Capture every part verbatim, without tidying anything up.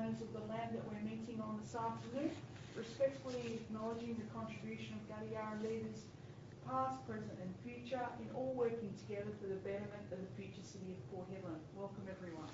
owners of the land that we're meeting on this afternoon, respectfully acknowledging the contribution of Gadiara leaders past, present and future in all working together for the betterment of the future city of Port Hedland. Welcome everyone.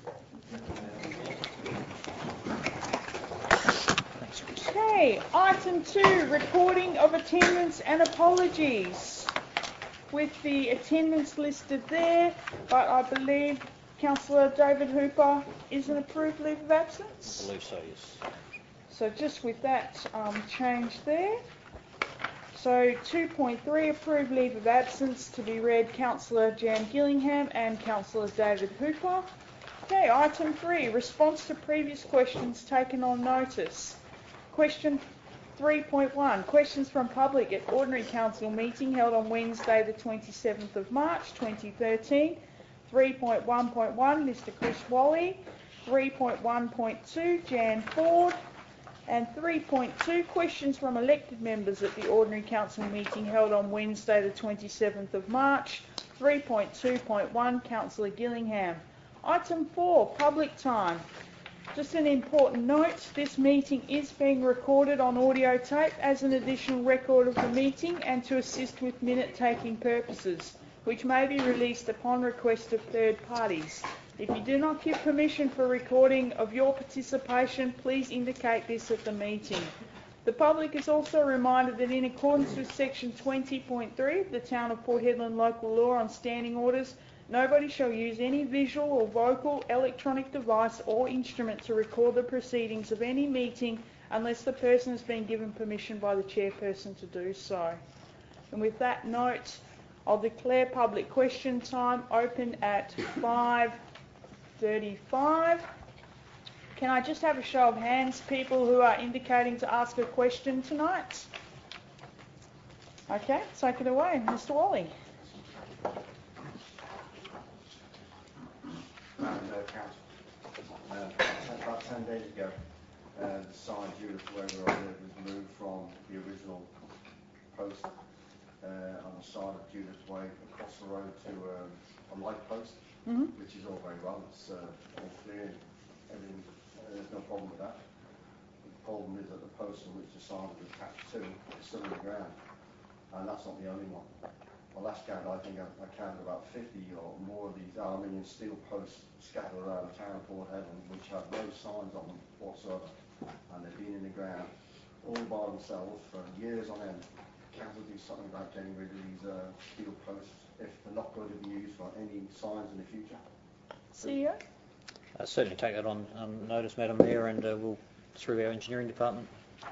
Okay, item two, recording of attendance and apologies. With the attendance listed there, but I believe Councillor David Hooper is an approved leave of absence? I believe so, yes. So just with that um, change there. So two point three, approved leave of absence to be read Councillor Jan Gillingham and Councillor David Hooper. Okay, item three, response to previous questions taken on notice. Question three point one, questions from public at Ordinary Council meeting held on Wednesday the twenty-seventh of March twenty thirteen. three point one point one, Mister Chris Wally. three point one point two, Jan Ford. And three point two, questions from elected members at the Ordinary Council meeting held on Wednesday the twenty-seventh of March. three point two point one, Councillor Gillingham. Item four, public time. Just an important note, this meeting is being recorded on audio tape as an additional record of the meeting and to assist with minute taking purposes, which may be released upon request of third parties. If you do not give permission for recording of your participation, please indicate this at the meeting. The public is also reminded that in accordance with section twenty point three of the Town of Port Hedland Local Law on Standing Orders, nobody shall use any visual or vocal electronic device or instrument to record the proceedings of any meeting unless the person has been given permission by the chairperson to do so. And with that note, I'll declare public question time open at five thirty-five. Can I just have a show of hands, people who are indicating to ask a question tonight? Okay, take it away, Mister Wally. And, uh, Council, uh, about ten days ago, uh, the sign Judith Way where I live was moved from the original post uh, on the side of Judith Way across the road to um, a light post, mm-hmm. which is all very well. It's uh, all clear, everything. Uh, there's no problem with that. The problem is that the post on which the sign is attached to is still in the ground, and that's not the only one. The last count, I think I, I counted about fifty or more of these aluminium steel posts scattered around the town of Port Hedland, which have no signs on them whatsoever, and they've been in the ground all by themselves for years on end. Council do something about getting rid of these uh, steel posts if they're not going to be used for any signs in the future. C E O? Uh, certainly take that on um, notice, Madam Mayor, and uh, we'll through our engineering department.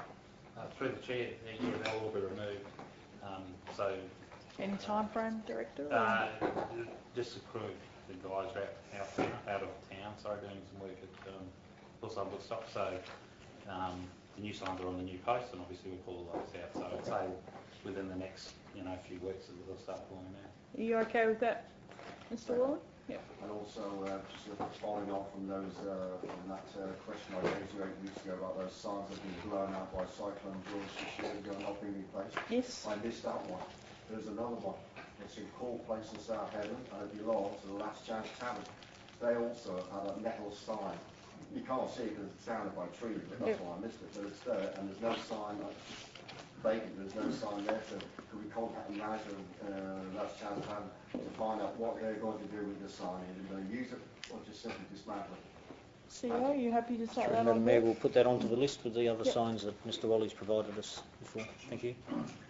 Uh, through the chair, yeah, they will be removed. Um, so. Any time frame, Director? Uh, just the crew, the guys are out, out, out of town, so doing some work at um, Hillside Woodstock. So um, the new signs are on the new post, and obviously we'll pull all those out. So I'd say within the next, you know, few weeks that they'll start pulling them out. Are you okay with that, Mister Wally? Yeah. And also, uh, just sort of following on from those, uh, from that uh, question I raised you eight weeks ago about those signs that have been blown out by Cyclone George this year ago and not being replaced. Yes. I missed that one. There's another one. It's in Court Place in South Hedland, and it belongs to the Last Chance Tavern. They also have a metal sign. You can't see it because it's surrounded by trees, but that's yep. why I missed it. But it's there, and there's no sign. Like, vacant. There's no sign there. So could we contact the manager of uh, Last Chance Tavern to find out what they're going to do with the sign? Are they going to use it or just simply dismantle it? C E O, are you happy to take Sure, that Madam on Mayor, board? we'll put that onto the list with the other yep. signs that Mister Wally's provided us before. Thank you.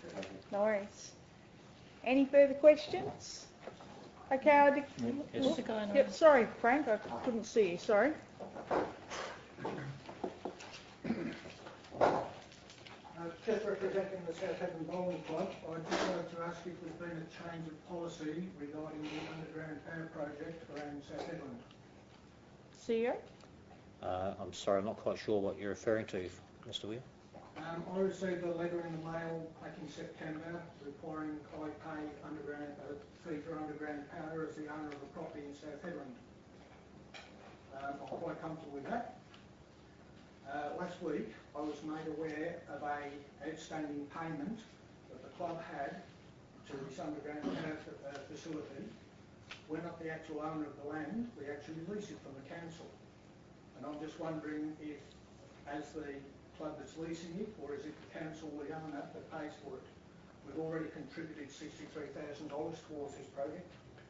No worries. Any further questions? Okay, I dec- yes. Yep, sorry, Frank, I couldn't see you, sorry. Uh, just representing the South Hedland Bowling Club, I'd just like to ask if there's been a change of policy regarding the underground power project around South Hedland. C E O? Uh, I'm sorry, I'm not quite sure what you're referring to, Mister Weir. Um, I received a letter in the mail back in September requiring I pay underground, a fee for underground power as the owner of a property in South Hedland. Um, I'm quite comfortable with that. Uh, last week I was made aware of a outstanding payment that the club had to this underground power uh, facility. We're not the actual owner of the land, we actually lease it from the council. And I'm just wondering if as the club that's leasing it, or is it the council, the owner, that pays for it? We've already contributed sixty-three thousand dollars towards this project.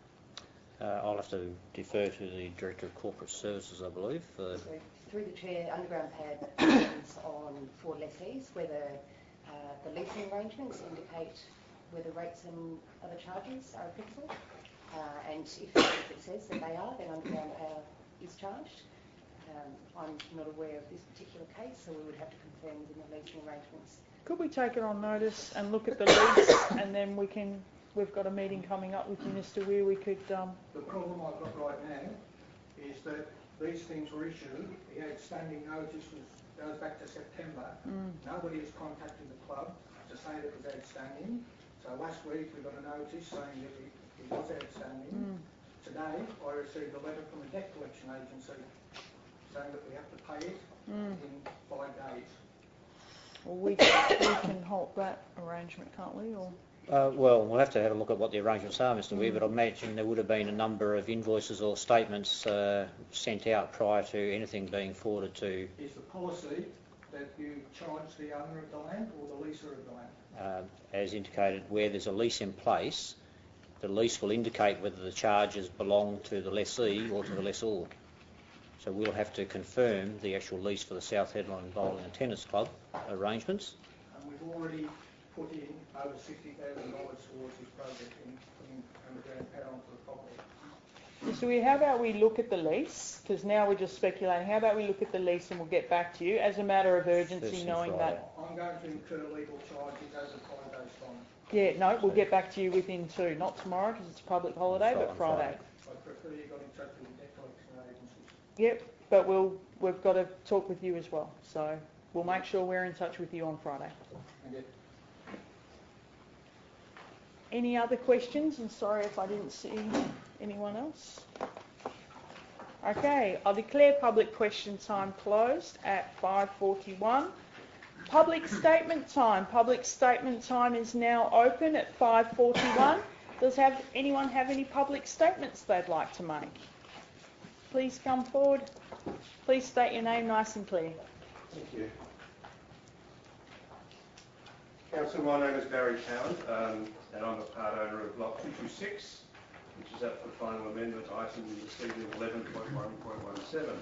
Uh, I'll have to defer to the Director of Corporate Services, I believe. Uh, So, through the Chair, Underground pad depends on for lessees whether uh, the leasing arrangements indicate whether rates and other charges are applicable. Uh, and if, if it says that they are, then Underground power is charged. Um, I'm not aware of this particular case, so we would have to confirm in the leasing arrangements. Could we take it on notice and look at the lease, and then we can, we've got a meeting coming up with Minister Weir, we could... Um, The problem I've got right now is that these things were issued, the outstanding notice was, goes back to September. mm, Nobody has contacted the club to say that it was outstanding. So last week we got a notice saying that it, it was outstanding. mm. Today I received a letter from a debt collection agency saying that we have to pay it Mm. in five days. Well, we, we can halt that arrangement, can't we? Or uh, well, we'll have to have a look at what the arrangements are, Mr Weir, but I imagine there would have been a number of invoices or statements uh, sent out prior to anything being forwarded to... Is the policy that you charge the owner of the land or the leaser of the land? Uh, as indicated, where there's a lease in place, the lease will indicate whether the charges belong to the lessee or to the lessor. So we'll have to confirm the actual lease for the South Headland Bowling and Tennis Club arrangements. And we've already put in over sixty thousand dollars towards this project in putting underground power onto the property. so we, how about we look at the lease? Because now we're just speculating. How about we look at the lease and we'll get back to you as a matter of urgency, First knowing Friday. that... I'm going to incur legal charges over five days' time. Yeah, no, we'll get back to you within two. Not tomorrow because it's a public holiday, Friday, but Friday. I prefer you got in touch with the debt collection agencies. Yep, but we'll, we've got to talk with you as well. So we'll make sure we're in touch with you on Friday. And yet, Any other questions? And sorry if I didn't see anyone else. Okay, I'll declare public question time closed at five forty-one. Public statement time. Public statement time is now open at five forty-one. Does have anyone have any public statements they'd like to make? Please come forward. Please state your name nice and clear. Thank you. Council, my name is Barry Cowan, um, and I'm a part owner of Block two two six, which is up for final amendment item C D eleven point one point one seven.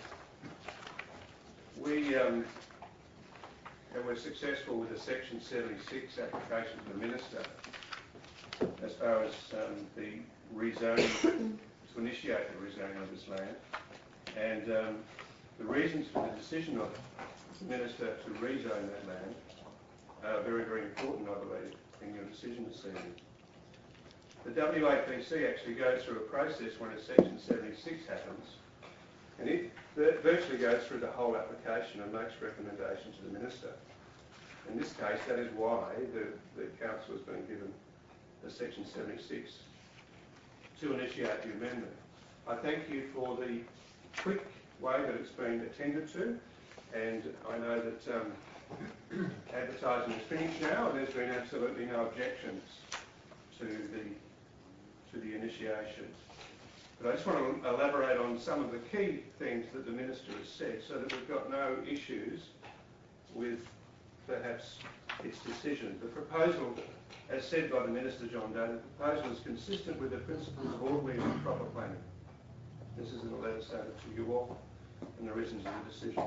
We um, and we're successful with the Section seventy-six application to the Minister as far as um, the rezoning, to initiate the rezoning of this land. And um, the reasons for the decision of the Minister to rezone that land are very, very important, I believe, in your decision this evening. The W A P C actually goes through a process when a Section seventy-six happens, and it virtually goes through the whole application and makes recommendations to the Minister. In this case, that is why the, the Council has been given the Section seventy-six to initiate the amendment. I thank you for the quick way that it's been attended to, and I know that um, advertising is finished now and there's been absolutely no objections to the, to the initiation. But I just want to elaborate on some of the key things that the Minister has said so that we've got no issues with perhaps its decision. The proposal, as said by the Minister John Day, the proposal is consistent with the principles of orderly and proper planning. This is in a letter stated to you all and the reasons of the decision.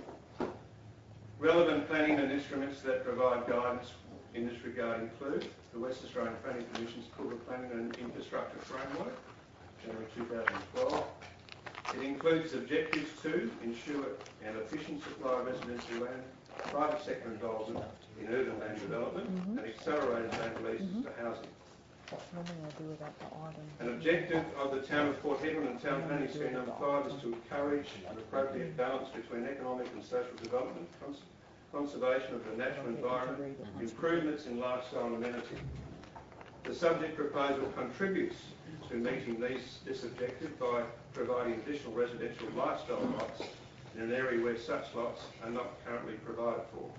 Relevant planning and instruments that provide guidance in this regard include the West Australian Planning Commission's Cultural Planning and Infrastructure Framework, January two thousand twelve. It includes objectives to ensure an efficient supply of residential land, private sector involvement in urban land development, Mm-hmm. and accelerated land releases Mm-hmm. to housing. What normally I do without the item. An objective of the Town of Port Hedland and Town Planning Scheme number five is to encourage an appropriate balance between economic and social development, cons conservation of the natural environment, improvements in lifestyle and amenity. The subject proposal contributes to meeting these, this objective by providing additional residential lifestyle lots in an area where such lots are not currently provided for.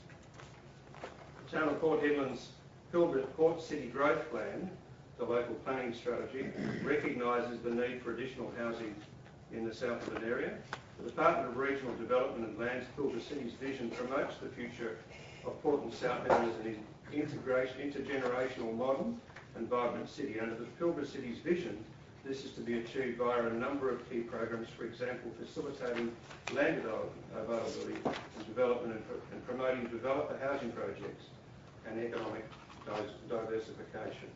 The Town of Port Hedland's Pilbara Port City Growth Plan, the local planning strategy, recognises the need for additional housing in the south of an area The Department of Regional Development and Lands Pilbara City's vision promotes the future of Port and South Headland as an integration, intergenerational, modern and vibrant city. Under the Pilbara City's vision, this is to be achieved via a number of key programs, for example, facilitating land availability and development and, and promoting developer housing projects and economic diversification.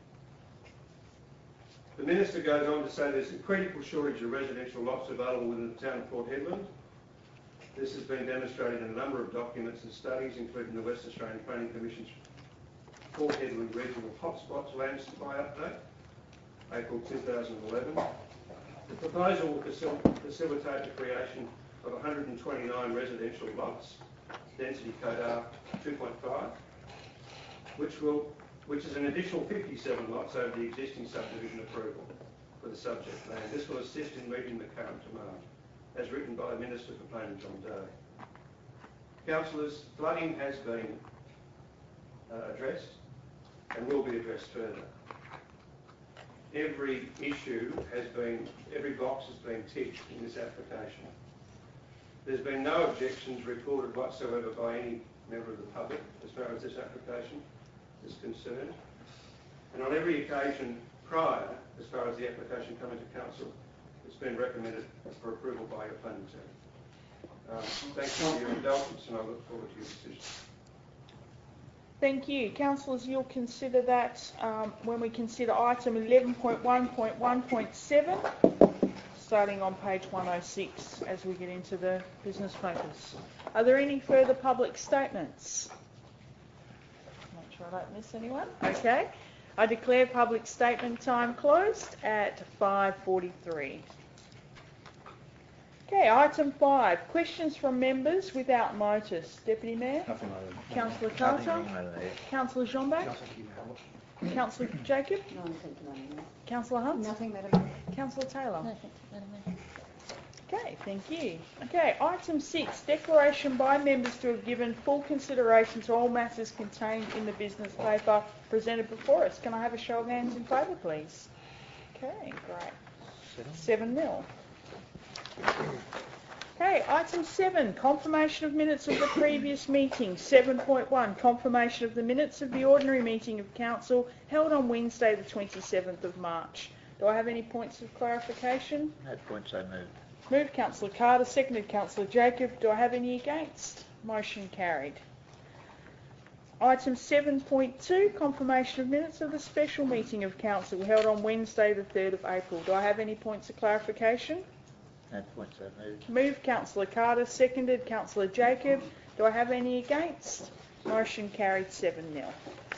The Minister goes on to say there's a critical shortage of residential lots available within the town of Port Hedland. This has been demonstrated in a number of documents and studies, including the West Australian Planning Commission's Port Hedland Regional Hotspots Land Supply Update, April two thousand eleven. The proposal will facil facilitate the creation of one hundred twenty-nine residential lots, density code R two point five, which will which is an additional fifty-seven lots over the existing subdivision approval for the subject land. This will assist in meeting the current demand, as written by the Minister for Planning, John Day. Councillors, flooding has been uh, addressed and will be addressed further. Every issue has been, every box has been ticked in this application. There's been no objections reported whatsoever by any member of the public as far as this application is concerned. And on every occasion prior, as far as the application coming to council, it's been recommended for approval by your planning team. Um, thank you for your indulgence, and I look forward to your decision. Thank you. Councillors, you'll consider that um, when we consider item eleven point one point one point seven, starting on page one oh six as we get into the business focus. Are there any further public statements? Make sure I don't miss anyone. Okay. I declare public statement time closed at five forty-three. Okay, item five, questions from members without notice. Deputy Mayor? Nothing like that. Councillor Carter? Nothing like that. Councillor Jeanback? Councillor Jacob? No, thank you, Madam Mayor. Councillor Hunt? Nothing, Madam Mayor. Councillor Taylor? No, thank you, Madam Mayor. Okay, thank you. Okay, item six, declaration by members to have given full consideration to all matters contained in the business paper presented before us. Can I have a show of hands in favour, please? Okay, great. Seven nil. Okay, item seven, confirmation of minutes of the previous meeting. seven point one, confirmation of the minutes of the ordinary meeting of council held on Wednesday the twenty-seventh of March. Do I have any points of clarification? No points I moved. Moved Councillor Carter, seconded Councillor Jacob. Do I have any against? Motion carried. Item seven point two, confirmation of minutes of the special meeting of council held on Wednesday the third of April. Do I have any points of clarification? No points I moved. Moved Councillor Carter, seconded Councillor Jacob. Do I have any against? Motion carried seven nil.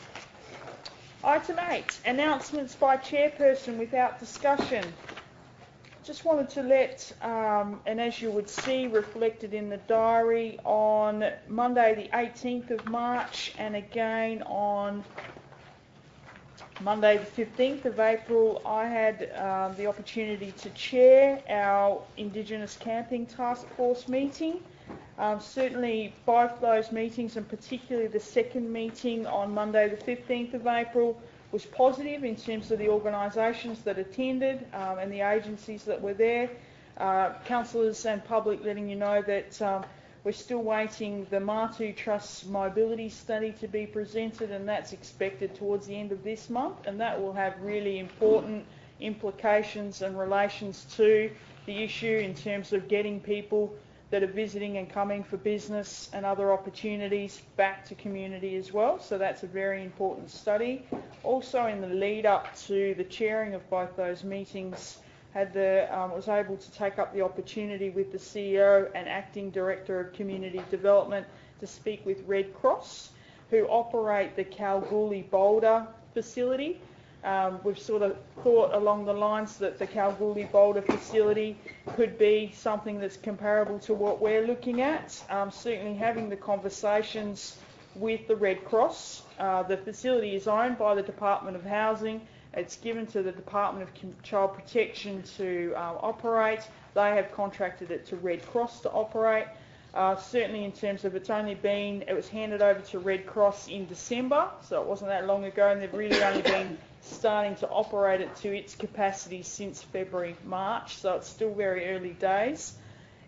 Item eight, announcements by chairperson without discussion. Just wanted to let, um, and as you would see reflected in the diary, on Monday the eighteenth of March and again on Monday the fifteenth of April, I had um, the opportunity to chair our Indigenous Camping Task Force meeting. Um, certainly both those meetings, and particularly the second meeting on Monday the fifteenth of April, was positive in terms of the organisations that attended um, and the agencies that were there. Uh, councillors and public letting you know that um, we're still waiting the Martu Trust's mobility study to be presented, and that's expected towards the end of this month, and that will have really important implications and relations to the issue in terms of getting people that are visiting and coming for business and other opportunities back to community as well. So that's a very important study. Also, in the lead up to the chairing of both those meetings, had the um, was able to take up the opportunity with the C E O and Acting Director of Community Development to speak with Red Cross, who operate the Kalgoorlie Boulder facility. Um, we've sort of thought along the lines that the Kalgoorlie Boulder facility could be something that's comparable to what we're looking at. Um, certainly having the conversations with the Red Cross. Uh, the facility is owned by the Department of Housing. It's given to the Department of Child Protection to uh, operate. They have contracted it to Red Cross to operate. Uh, certainly in terms of it's only been, it was handed over to Red Cross in December, so it wasn't that long ago, and they've really only been starting to operate it to its capacity since February, March, so it's still very early days.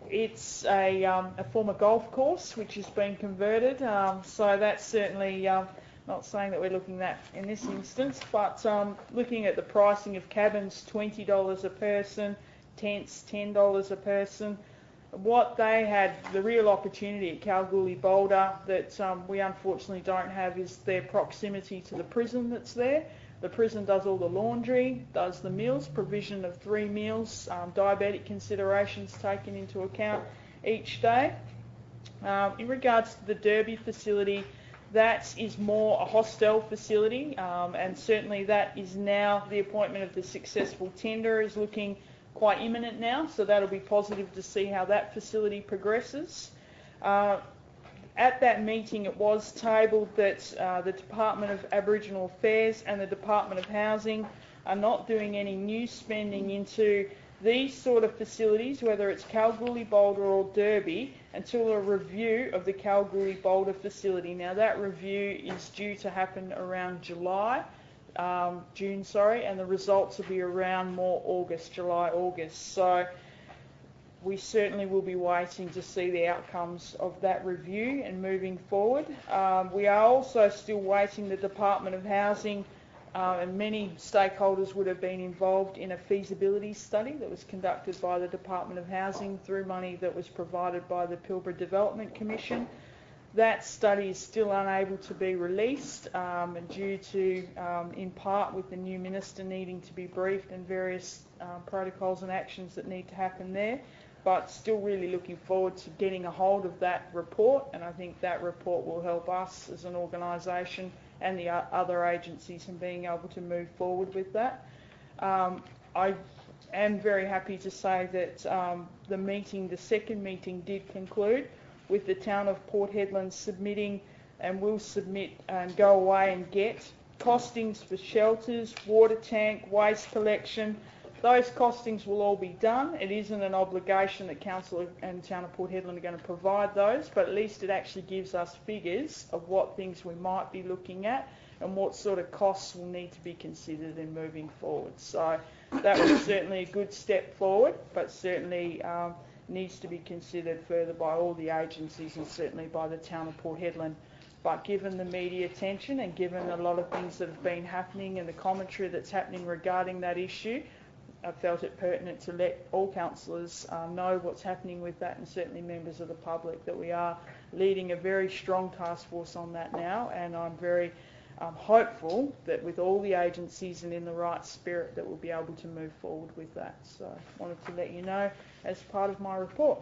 it's a, um, a former golf course which has been converted, um, so that's certainly um, not saying that we're looking at that in this instance, but um, looking at the pricing of cabins, twenty dollars a person, tents, ten dollars a person. What they had, the real opportunity at Kalgoorlie Boulder that um, we unfortunately don't have is their proximity to the prison that's there. The prison does all the laundry, does the meals, provision of three meals, um, diabetic considerations taken into account each day. Um, in regards to the Derby facility, that is more a hostel facility, um, and certainly that is now the appointment of the successful tender is looking quite imminent now, so that'll be positive to see how that facility progresses. Uh, At that meeting it was tabled that uh, the Department of Aboriginal Affairs and the Department of Housing are not doing any new spending into these sort of facilities, whether it's Kalgoorlie Boulder or Derby, until a review of the Kalgoorlie Boulder facility. Now that review is due to happen around July, um, June, sorry, and the results will be around more August, July, August. So we certainly will be waiting to see the outcomes of that review and moving forward. Um, we are also still waiting the Department of Housing, uh, and many stakeholders would have been involved in a feasibility study that was conducted by the Department of Housing through money that was provided by the Pilbara Development Commission. That study is still unable to be released um, and due to, um, in part, with the new minister needing to be briefed and various um, protocols and actions that need to happen there. But still really looking forward to getting a hold of that report, and I think that report will help us as an organisation and the other agencies in being able to move forward with that. Um, I am very happy to say that um, the meeting, the second meeting did conclude with the town of Port Hedland submitting and will submit and go away and get costings for shelters, water tank, waste collection. Those costings will all be done. It isn't an obligation that Council and Town of Port Hedland are going to provide those, but at least it actually gives us figures of what things we might be looking at and what sort of costs will need to be considered in moving forward. So that was certainly a good step forward, but certainly um, needs to be considered further by all the agencies and certainly by the Town of Port Hedland. But given the media attention and given a lot of things that have been happening and the commentary that's happening regarding that issue, I felt it pertinent to let all councillors um, know what's happening with that, and certainly members of the public, that we are leading a very strong task force on that now, and I'm very um, hopeful that with all the agencies and in the right spirit that we'll be able to move forward with that. So I wanted to let you know as part of my report.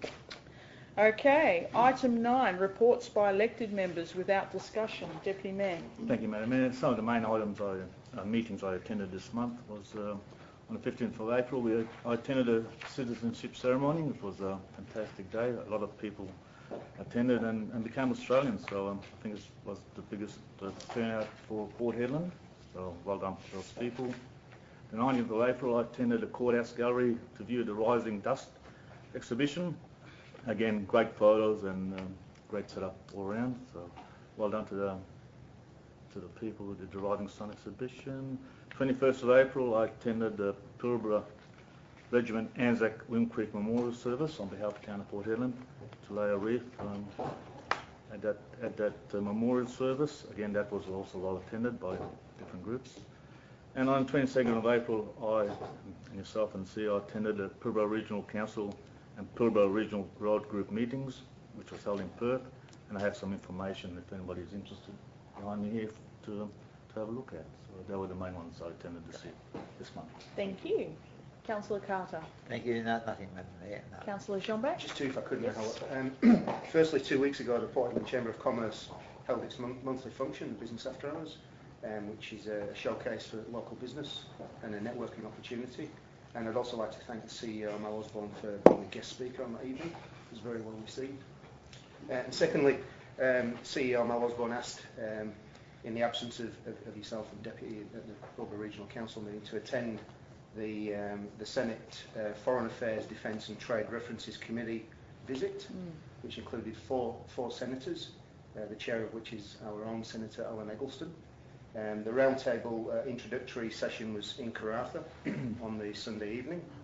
Okay, item nine, reports by elected members without discussion. Deputy Mayor. Thank you, Madam Mayor. Some of the main items, I, uh, meetings I attended this month was uh, on the fifteenth of April, we, I attended a citizenship ceremony. It was a fantastic day. A lot of people attended and, and became Australians, so um, I think it was the biggest uh, turnout for Port Hedland, so well done for those people. The nineteenth of April, I attended the Courthouse Gallery to view the Rising Dust exhibition. Again, great photos and um, great setup all around, so well done to the to the people who did the Rising Sun exhibition. twenty-first of April, I attended the Pilbara Regiment Anzac William Creek Memorial Service on behalf of the Town of Port Hedland to lay a wreath um, at that, at that uh, memorial service. Again, that was also well attended by different groups. And on the twenty-second of April, I and yourself and C I attended the Pilbara Regional Council and Pilbara Regional Road Group meetings, which was held in Perth, and I have some information if anybody is interested behind me here to, to have a look at. So they were the main ones I attended this year, this month. Thank you. Councillor Carter. Thank you. No, nothing, Madam Mayor. No. Councillor Jeanbach. Just two, if I could, Yes. um, firstly, two weeks ago, the Port Hedland Chamber of Commerce held its mon monthly function, Business After Hours, um, which is a showcase for local business and a networking opportunity. And I'd also like to thank the C E O, Mal Osborne, for being a guest speaker on that evening. It was very well received. Uh, and secondly, um, C E O Mal Osborne asked, um, in the absence of, of, of yourself and Deputy at the Pilbara Regional Council meeting, to attend the, um, the Senate uh, Foreign Affairs, Defence and Trade References Committee visit, mm. which included four, four senators, uh, the chair of which is our own Senator Alan Eggleston. Um, the roundtable uh, introductory session was in Karratha on the Sunday evening,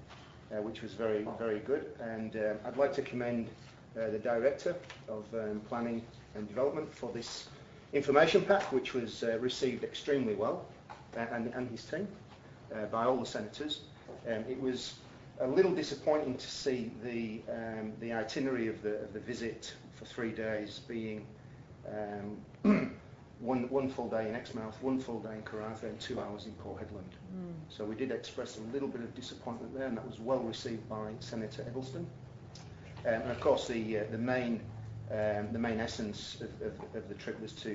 uh, which was very, very good. And uh, I'd like to commend uh, the Director of um, Planning and Development for this information pack, which was uh, received extremely well, uh, and, and his team, uh, by all the senators. Um, it was a little disappointing to see the um, the itinerary of the of the visit for three days being um, one one full day in Exmouth, one full day in Karratha, and two hours in Port Hedland. Mm. So we did express a little bit of disappointment there, and that was well received by Senator Edelsten. Um, and of course, the uh, the main um, the main essence of, of, of the trip was to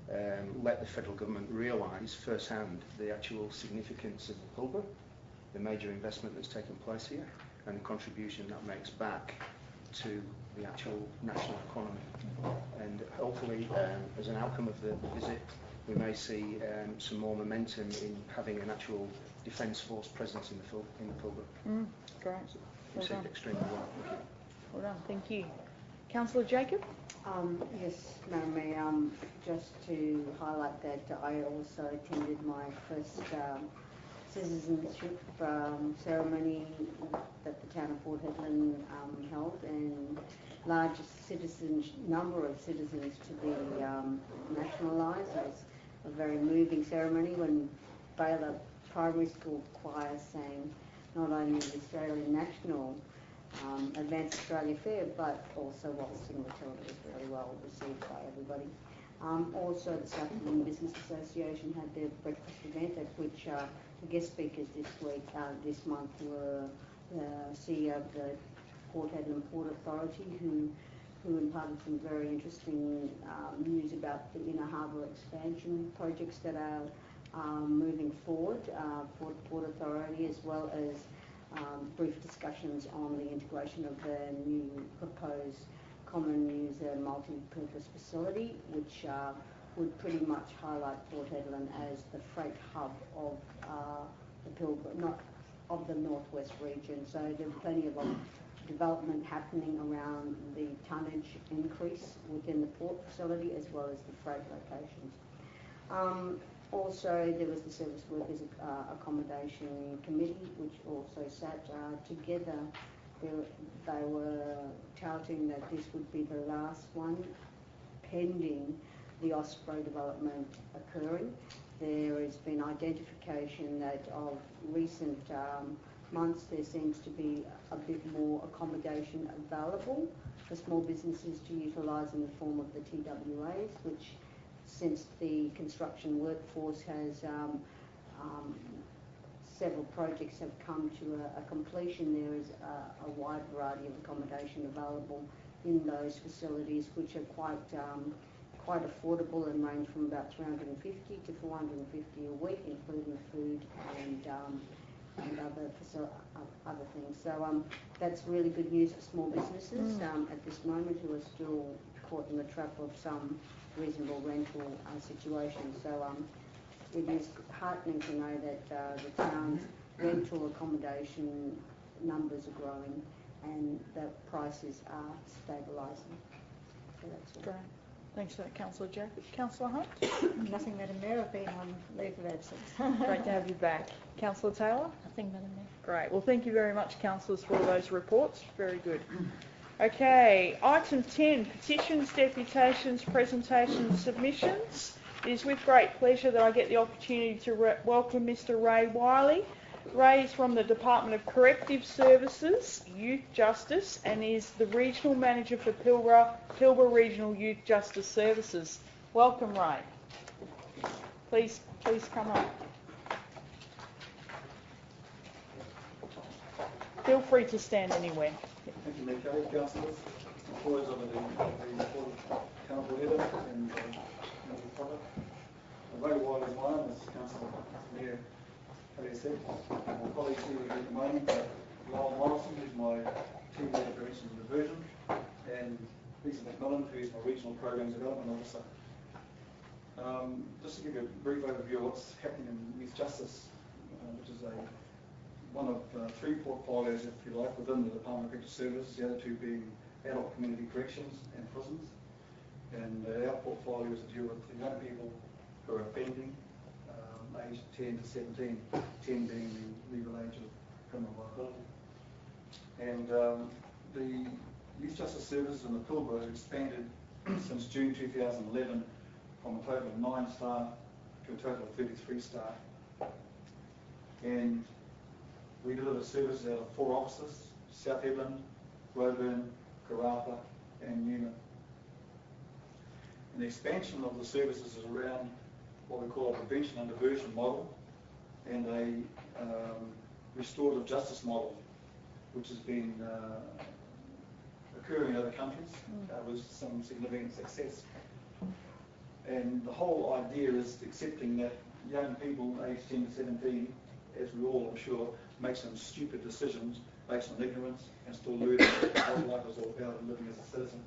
um, let the federal government realise firsthand the actual significance of the Pilbara, the major investment that's taken place here, and the contribution that makes back to the actual national economy. And hopefully, um, as an outcome of the visit, we may see um, some more momentum in having an actual defence force presence in the Fil- in the Pilbara. Mm, great. Well Received done. extremely well. Thank you. Well done. Thank you. Councillor Jacob? Um, yes, Madam Mayor, um, just to highlight that I also attended my first um, citizenship um, ceremony that the town of Port Hedland um, held, and largest citizen number of citizens to be um, nationalised. It was a very moving ceremony when Baylor Primary School choir sang not only the Australian national um, Advanced Australia Fair, but also Waltzing Matilda was really well received by everybody. Um, also, the South Hedland Business Association had their breakfast event, at which uh, the guest speakers this week, uh, this month, were the C E O of the Port Hedland Port Authority, who who imparted some very interesting um, news about the inner harbour expansion projects that are um, moving forward uh, for the Port Authority, as well as um, brief discussions on the integration of the new proposed common user multi-purpose facility, which uh, would pretty much highlight Port Hedland as the freight hub of uh, the Pilbara, not of the northwest region. So there's plenty of um, development happening around the tonnage increase within the port facility, as well as the freight locations. Um, also, there was the Service Workers uh, Accommodation Committee, which also sat uh, together. They, they were touting that this would be the last one pending the Osprey development occurring. There has been identification that of recent um, months there seems to be a bit more accommodation available for small businesses to utilise in the form of the T W As, which since the construction workforce has um, um, several projects have come to a, a completion, there is a, a wide variety of accommodation available in those facilities, which are quite um, quite affordable and range from about three hundred fifty to four hundred fifty a week, including food and um, and other facil- uh, other things. So um, that's really good news for small businesses mm. um, at this moment, who are still caught in the trap of some reasonable rental uh, situations. So um, it is heartening to know that uh, the town's rental accommodation numbers are growing and the prices are stabilising. So that's all. Great. Thanks for that, Councillor Jacob. Councillor Hunt? Nothing, Madam Mayor. I've been on leave of absence. Great to have you back. Councillor Taylor? Nothing, Madam Mayor. Great. Well, thank you very much, councillors, for all those reports. Very good. Okay, item ten, petitions, deputations, presentations, submissions. It is with great pleasure that I get the opportunity to re- welcome Mister Ray Wiley. Ray is from the Department of Corrective Services, Youth Justice, and is the Regional Manager for Pilbara, Pilbara Regional Youth Justice Services. Welcome, Ray. Please, please come up. Feel free to stand anywhere. Thank you, Mayor Kelly, councillors, employees of the, the Council Leader and uh, the public. Ray Wiley is mine, as Councillor Mayor Kelly said. My colleagues here at the moment are Lyle Morrison, who's my team leader for Eastern Diversion, and Lisa McMillan, who's my Regional Program Development Officer. Um, just to give you a brief overview of what's happening in youth justice, uh, which is a one of uh, three portfolios, if you like, within the Department of Corrective Services, the other two being adult community corrections and prisons. And uh, our portfolio is to deal with the young people who are offending, um, aged ten to seventeen, ten being the legal age of criminal liability. And um, the Youth Justice Services in the Pilbara have expanded since June two thousand eleven from a total of nine staff to a total of thirty-three staff. And we deliver services out of four offices: South Hedland, Roebourne, Karratha and Newman. And the expansion of the services is around what we call a prevention and diversion model and a um, restorative justice model, which has been uh, occurring in other countries uh, with some significant success. And the whole idea is accepting that young people aged ten to seventeen, as we all, I'm sure, make some stupid decisions based on ignorance and still learning what life is all about and living as a citizen.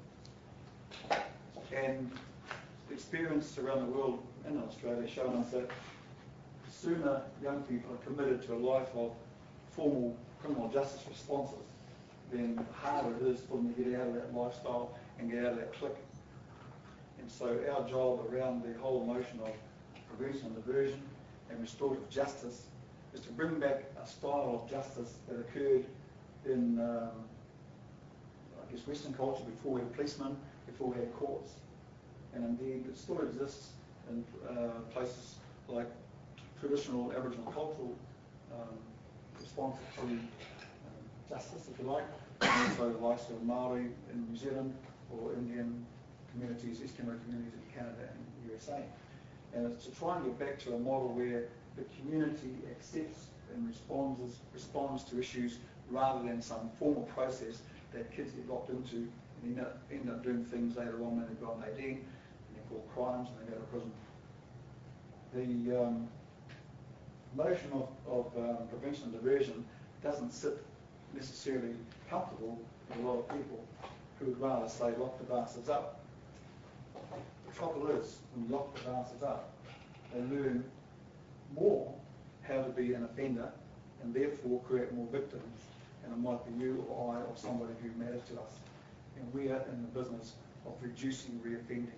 And experience around the world and in Australia has shown us that the sooner young people are committed to a life of formal criminal justice responses, then the harder it is for them to get out of that lifestyle and get out of that clique. And so our job around the whole notion of prevention and diversion and restorative justice is to bring back a style of justice that occurred in, um, I guess, Western culture before we had policemen, before we had courts. And indeed, it still exists in uh, places like traditional Aboriginal cultural um, response to um, justice, if you like, and also the likes of Māori in New Zealand or Indian communities, Eskimo communities in Canada and U S A. And it's to try and get back to a model where the community accepts and responds responds to issues rather than some formal process that kids get locked into and end up, end up doing things later on when they've got eighteen and they're called crimes and they go to prison. The um, notion of, of um, prevention and diversion doesn't sit necessarily comfortable with a lot of people who would rather say lock the bastards up. The trouble is, when you lock the bastards up, they learn more how to be an offender and therefore create more victims, and it might be you or I or somebody who matters to us. And we are in the business of reducing reoffending.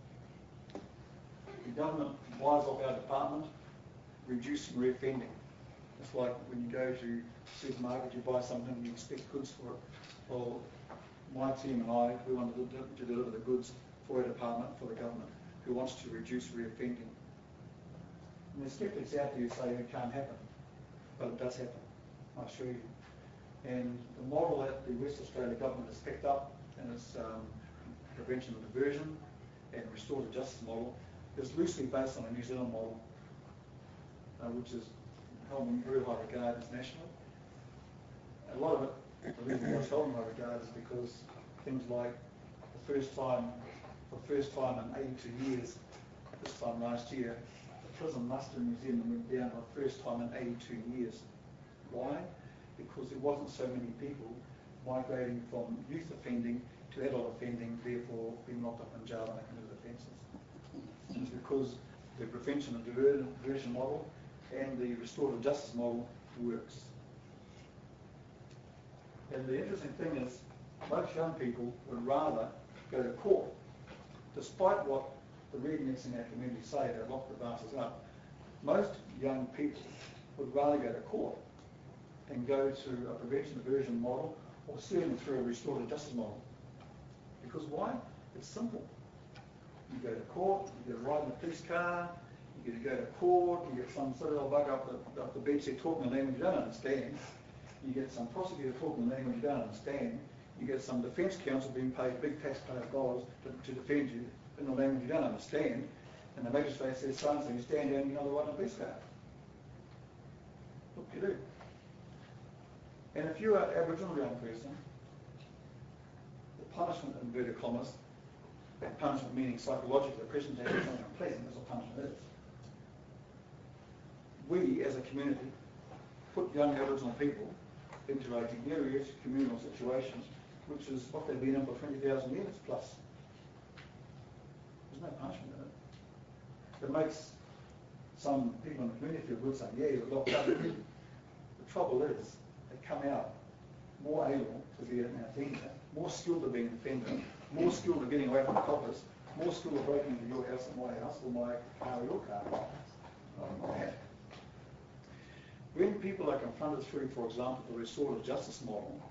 The government buys off our department, reducing reoffending. It's like when you go to the supermarket, you buy something, you expect goods for it. Well, my team and I, we want to, to deliver the goods for a department, for the government, who wants to reduce reoffending. And there's skeptics out there who say it can't happen, but it does happen, I assure you. And the model that the West Australia government has picked up in its um, prevention and diversion and restorative justice model is loosely based on a New Zealand model, uh, which is held in very high regard internationally. A lot of it, the reason why it's held in high regard is because things like the first time, for the first time in eighty-two years, this time last year, the prison muster in New Zealand went down for the first time in eighty-two years. Why? Because there wasn't so many people migrating from youth offending to adult offending, therefore being locked up in jail when they committed offences. It's because the prevention and diversion model and the restorative justice model works. And the interesting thing is, most young people would rather go to court, despite what the rednecks in our community say, they lock the bastards up. Most young people would rather go to court and go to a prevention diversion model, or certainly through a restorative justice model. Because why? It's simple. You go to court, you get a ride in a police car, you get to go to court, you get some sort of bug up the, up the bench there talking a language you don't understand, you get some prosecutor talking a language you don't understand, you get some defence counsel being paid big taxpayer dollars to, to defend you in a language you don't understand, and the magistrate says, so and so, you stand down and you know the right in a police car. What do you do? And if you're an Aboriginal young person, the punishment, in inverted commas, that punishment meaning psychologically, the presentation is something unpleasant, that's what punishment is. We, as a community, put young Aboriginal people into a degraded communal situation, which is what they've been in for twenty thousand years plus. There's no punishment in it. It makes some people in the community feel good saying, yeah, you're locked up. The trouble is, they come out more able to be an offender, more skilled at being an offender, more skilled at getting away from the coppers, more skilled at breaking into your house and my house, or my car or your car. Um, when people are confronted through, for example, the restorative justice model,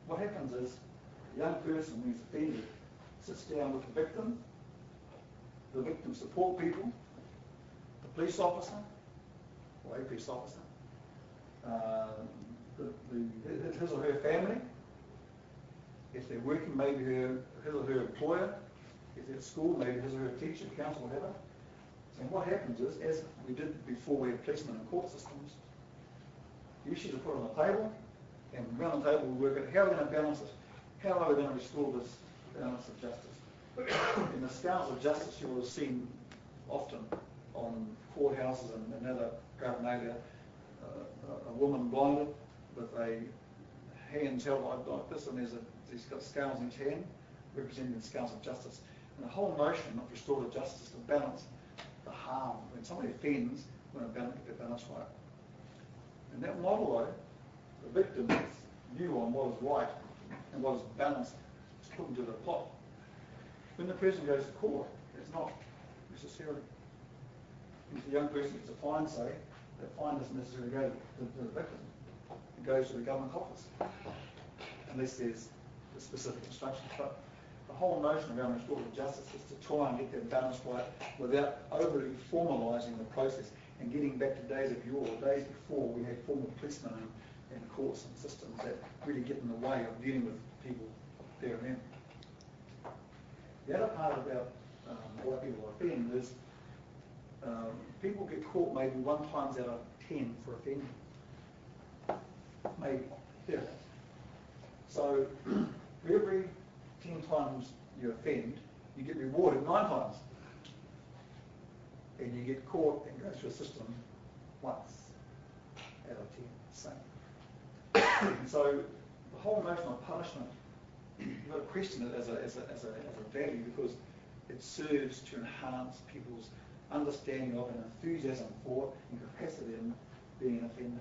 what happens is the young person who's offended sits down with the victim, the victim support people, the police officer, or a police officer, uh, the, the, his or her family, if they're working, maybe her, his or her employer, if they're at school, maybe his or her teacher, counsellor, whatever. And what happens is, as we did before we had policemen and court systems, the issues are put on the table, and around the table we work out how we're going to balance it, how are we going to restore this balance of justice. In the scales of justice you will have seen often on courthouses and, and other paraphernalia, uh, a woman blinded with a hands held like, like this, and there's a, she's got scales in each hand representing the scales of justice. And the whole notion of restorative justice is to balance the harm. When somebody offends, we're going to balance, get the balance right. In that model, though, the victim's view on what is right and what is balanced is put into the pot. When the person goes to court, it's not necessarily. If the young person gets a fine, say, that fine doesn't necessarily go to, to the victim. It goes to the government office, unless there's the specific instructions. But the whole notion around restorative justice is to try and get that balance right without overly formalising the process and getting back to days of yore, days before we had formal policemen and, and courts and systems that really get in the way of dealing with people there and then. The other part about um, why people offend is um, people get caught maybe one times out of ten for offending. Maybe. Yeah. So for every ten times you offend, you get rewarded nine times. And you get caught and go through a system once out of ten. Same. So the whole notion of punishment, you've got to question it as a, as a, as a, as a value, because it serves to enhance people's understanding of and enthusiasm for and capacity in being an offender.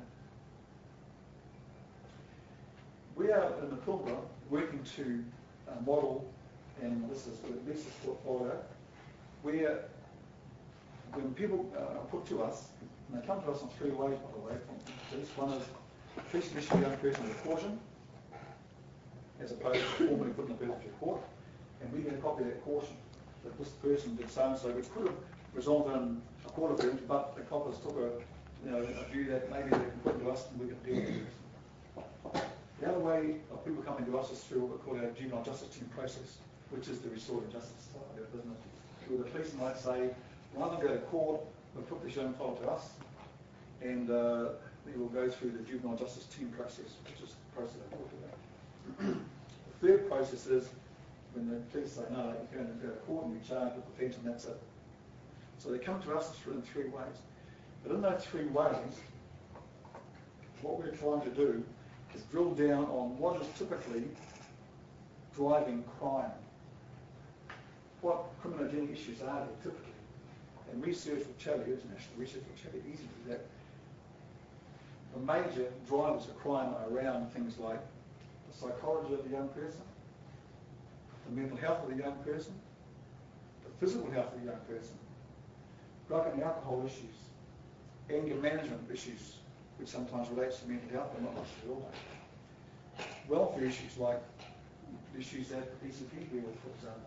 We are in the Pilbara working to uh, model, and this is the Lisa's portfolio, where when people uh, are put to us, and they come to us in three ways, by the way, from police. One is police issue a young person with caution, as opposed to formally put in the birth report, and we get a copy of that caution that this person did so and so, which could have resulted in a court offence, but the coppers took a, you know, a view that maybe they can put it to us and we can deal with it. The other way of people coming to us is through what we call our juvenile justice team process, which is the restorative justice side of our business. Where the police might say, rather than go to court, we'll put this young fellow to us, and uh, we will go through the juvenile justice team process, which is the process I talked about. The third process is when the police say, no, you're going to go to court and be charged with offence, and that's it. So they come to us in three ways. But in those three ways, what we're trying to do is drill down on what is typically driving crime. What criminogenic issues are there typically? And research will tell you, international research will tell you easily, that the major drivers of crime are around things like the psychology of the young person, the mental health of the young person, the physical health of the young person, drug and alcohol issues, anger management issues, which sometimes relates to mental health, but not necessarily all. Welfare issues like issues that the P C P deal with, for example.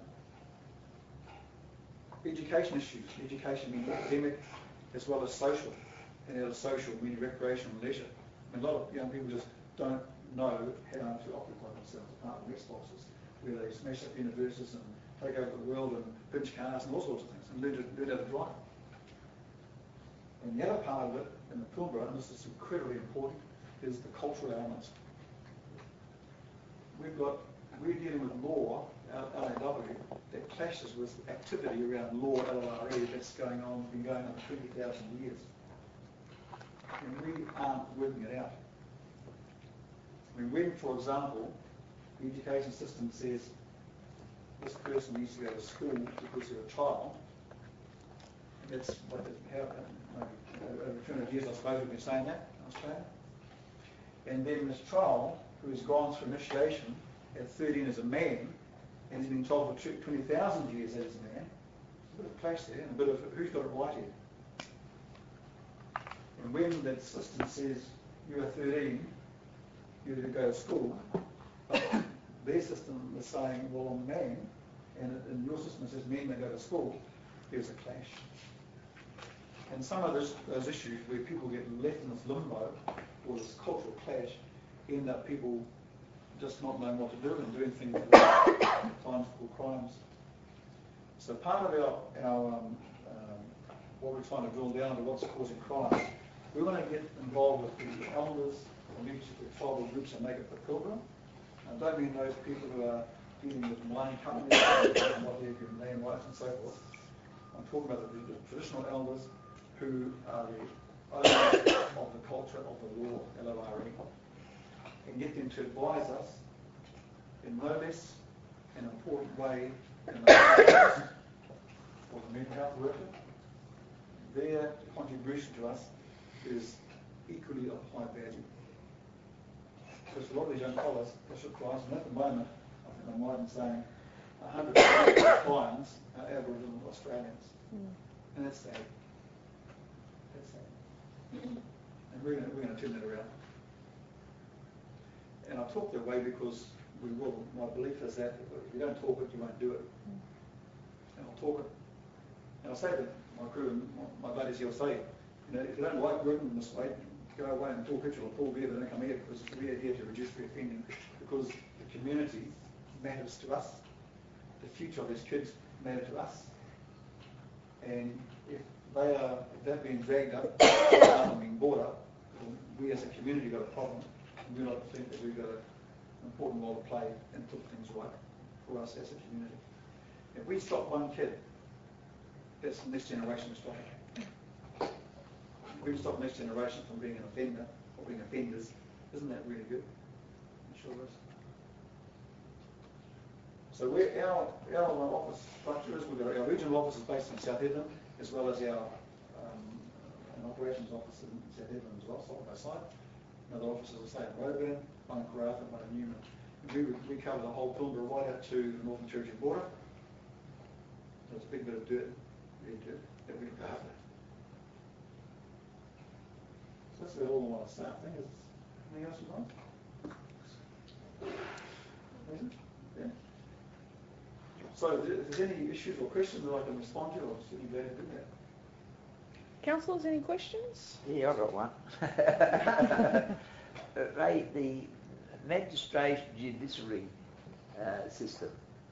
Education issues, education meaning academic as well as social, and out of social meaning recreational and leisure. I mean, a lot of young people just don't know how to occupy themselves apart from Xboxes, where they smash up universes and take over the world and pinch cars and all sorts of things, and learn, to, learn how to drive. And the other part of it in the Pilbara, and this is incredibly important, is the cultural elements. We've got, we're dealing with law, L A W, that clashes with activity around law, L R E, that's going on, been going on for twenty thousand years. And we aren't working it out. I mean, when, for example, the education system says this person needs to go to school because they're a child, and that's what the, how, maybe over two hundred years, I suppose, we've been saying that in Australia. And then this child who has gone through initiation at thirteen as a man and has been told for twenty thousand years as a man, there's a bit of clash there and a bit of who's got it right here. And when that system says you are thirteen, you're to go to school, But their system is saying, well, on man, and in your system it says men may go to school, there's a clash. And some of those, those issues where people get left in this limbo, or this cultural clash, end up people just not knowing what to do and doing things that are at times called crimes. So part of our, our um, um, what we're trying to drill down to what's causing crime, we want to get involved with the elders from each of the tribal groups and make it the pilgrim. I don't mean those people who are dealing with mining companies and what they give land rights and so forth. I'm talking about the, the traditional elders who are the owners of the culture of the law, L O R E, and get them to advise us in no less an important way than the or the mental health worker. Their contribution to us is equally of high value. Because a lot of these young fellas, Bishop Christ, and at the moment, I think I'm right in saying, one hundred percent of the clients are Aboriginal Australians. Mm. And that's sad. That's sad. And we're going we're going to turn that around. And I talk that way because we will. My belief is that if you don't talk it, you won't do it. Mm. And I'll talk it. And I'll say to my crew and my, my buddies here, I'll say, you know, if you don't like working in this way, go away and talk it, or pull beer, but don't come here, because we're here to reduce reoffending, because the community matters to us. The future of these kids matter to us. And if they are, if they're being dragged up and being brought up, we as a community got a problem. And we like to think that we've got an important role to play and put things right for us as a community. If we stop one kid, that's the next generation to stop it. If we stop the next generation from being an offender or being offenders, isn't that really good? It sure is. So we're, our, our office structure is, we've got our regional office is based in South Hedland, as well as our um, an operations office in South Hedland as well, side by side. Another office, as I say, in Roebourne, one in Karratha, and one in Newman. And we, we cover the whole Pilbara right out to the Northern Territory border. So it's a big bit of dirt, red dirt, that we look after. So that's about all I want to say. I think it's anything else you want? Yeah. So if there's any issues or questions that I can respond to, I'll certainly be glad to do that. Councillors, any questions? Yeah, I've got one. Ray, the magistrate judiciary uh, system,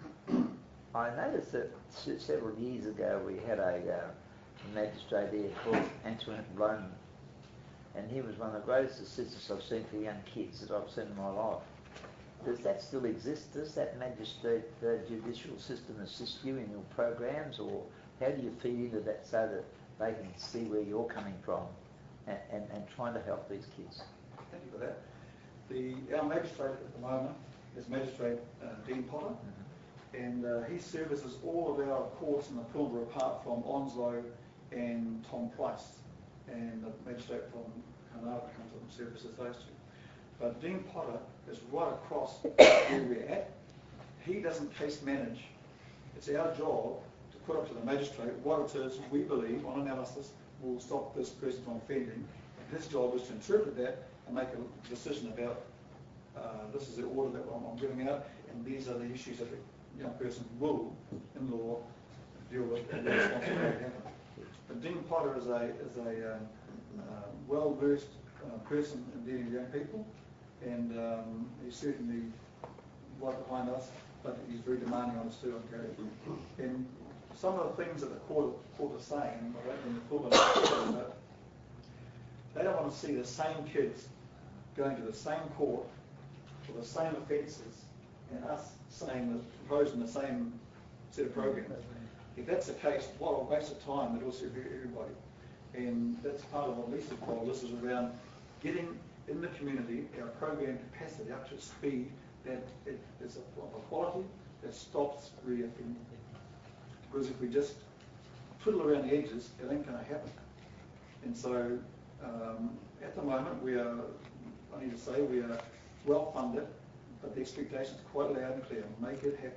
I noticed that several years ago we had a uh, magistrate there called Antoine Bloman, and he was one of the greatest assistants I've seen for young kids that I've seen in my life. Does that still exist? Does that magistrate uh, judicial system assist you in your programs, or how do you feed into that so that they can see where you're coming from and, and, and trying to help these kids? Thank you for that. The, our magistrate at the moment is Magistrate uh, Dean Potter, mm-hmm. and uh, he services all of our courts in the Pilbara apart from Onslow and Tom Price, and the magistrate from Karnataka comes up and services those two. But Dean Potter is right across where we're at. He doesn't case manage. It's our job to put up to the magistrate what it is we believe, on analysis, will stop this person from offending. And his job is to interpret that and make a decision about uh, this is the order that I'm, I'm giving out, and these are the issues that the young person will, in law, deal with and the responsibility happen. But Dean Potter is a, is a um, uh, well-versed uh, person in dealing with young people, and um, he's certainly right behind us, but he's very demanding on us too, okay? And some of the things that the court, court is saying, and the court about, they don't want to see the same kids going to the same court for the same offences and us saying the, proposing the same set of programs. If that's the case, what a waste of time that will serve everybody. And that's part of what Lisa's role. This is around getting in the community our program capacity up to speed that it is of a quality that stops reoffending. Because if we just twiddle around the edges, it ain't going to happen. And so um, at the moment we are, I need to say, we are well funded, but the expectation is quite loud and clear. Make it happen.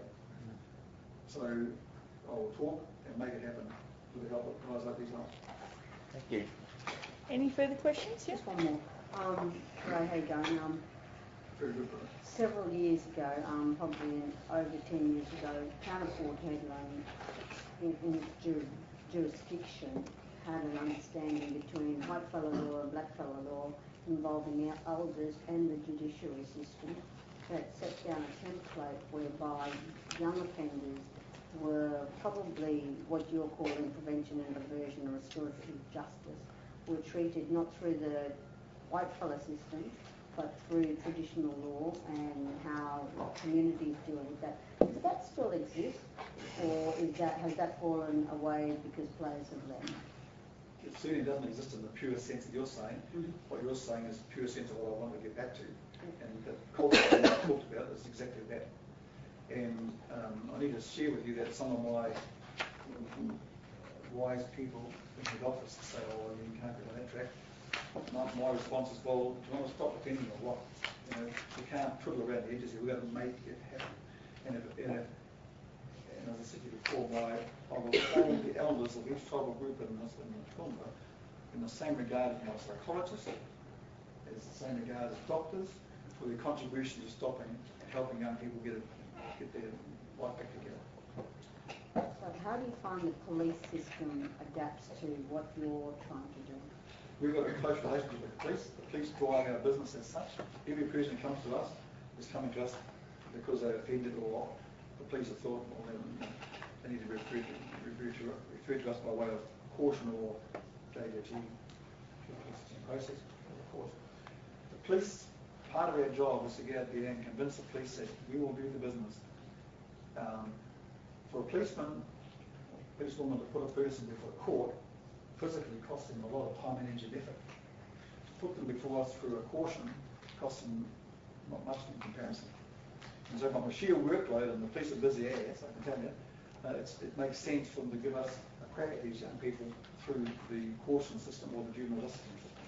So I will talk and make it happen with the help of guys like these ones. Thank you. Any further questions? Yeah. Just one more. Um, Ray, how you going? Um, very good for it. Several years ago, um, probably over ten years ago, Town of Port Hedland, in, in its jur- jurisdiction, had an understanding between whitefellow law and blackfellow law involving our elders and the judiciary system that set down a template whereby young offenders were probably what you're calling prevention and diversion or restorative justice, were treated not through the whitefellow system but through traditional law and how communities deal with that. Does that still exist, or is that, has that fallen away because players have left? It certainly doesn't exist in the pure sense that you're saying. Mm-hmm. What you're saying is the pure sense of what I want to get back to. And the culture that I talked about is exactly that. And um, I need to share with you that some of my wise people in the office say, oh, you can't go on that track. My, my response is, well, do you want to stop depending on what? You know, you can't twiddle around the edges here. We've got to make it happen. And, if, and, if, and as I said to you before, my, I will hold the elders of each tribal group in this in the Toowoomba in the same regard as my psychologists, as the same regard as doctors, for their contribution to stopping and helping young people get, it, get their life back together. So how do you find the police system adapts to what you're trying to do? We've got a close relationship with the police. The police drive our business as such. Every person who comes to us is coming to us because they offended, or the police have thought, well, they, they need to refer to, refer, to, refer to us by way of caution or J D G process, of course. The police, part of our job is to get out there and convince the police that we will do the business. Um, for a policeman, a policewoman to put a person before court physically costs them a lot of time, energy, and effort. To put them before us through a caution costs them not much in comparison. And so from a sheer workload, and the police are busy as, I can tell you, uh, it's, it makes sense for them to give us a crack at these young people through the caution system or the juvenile justice system.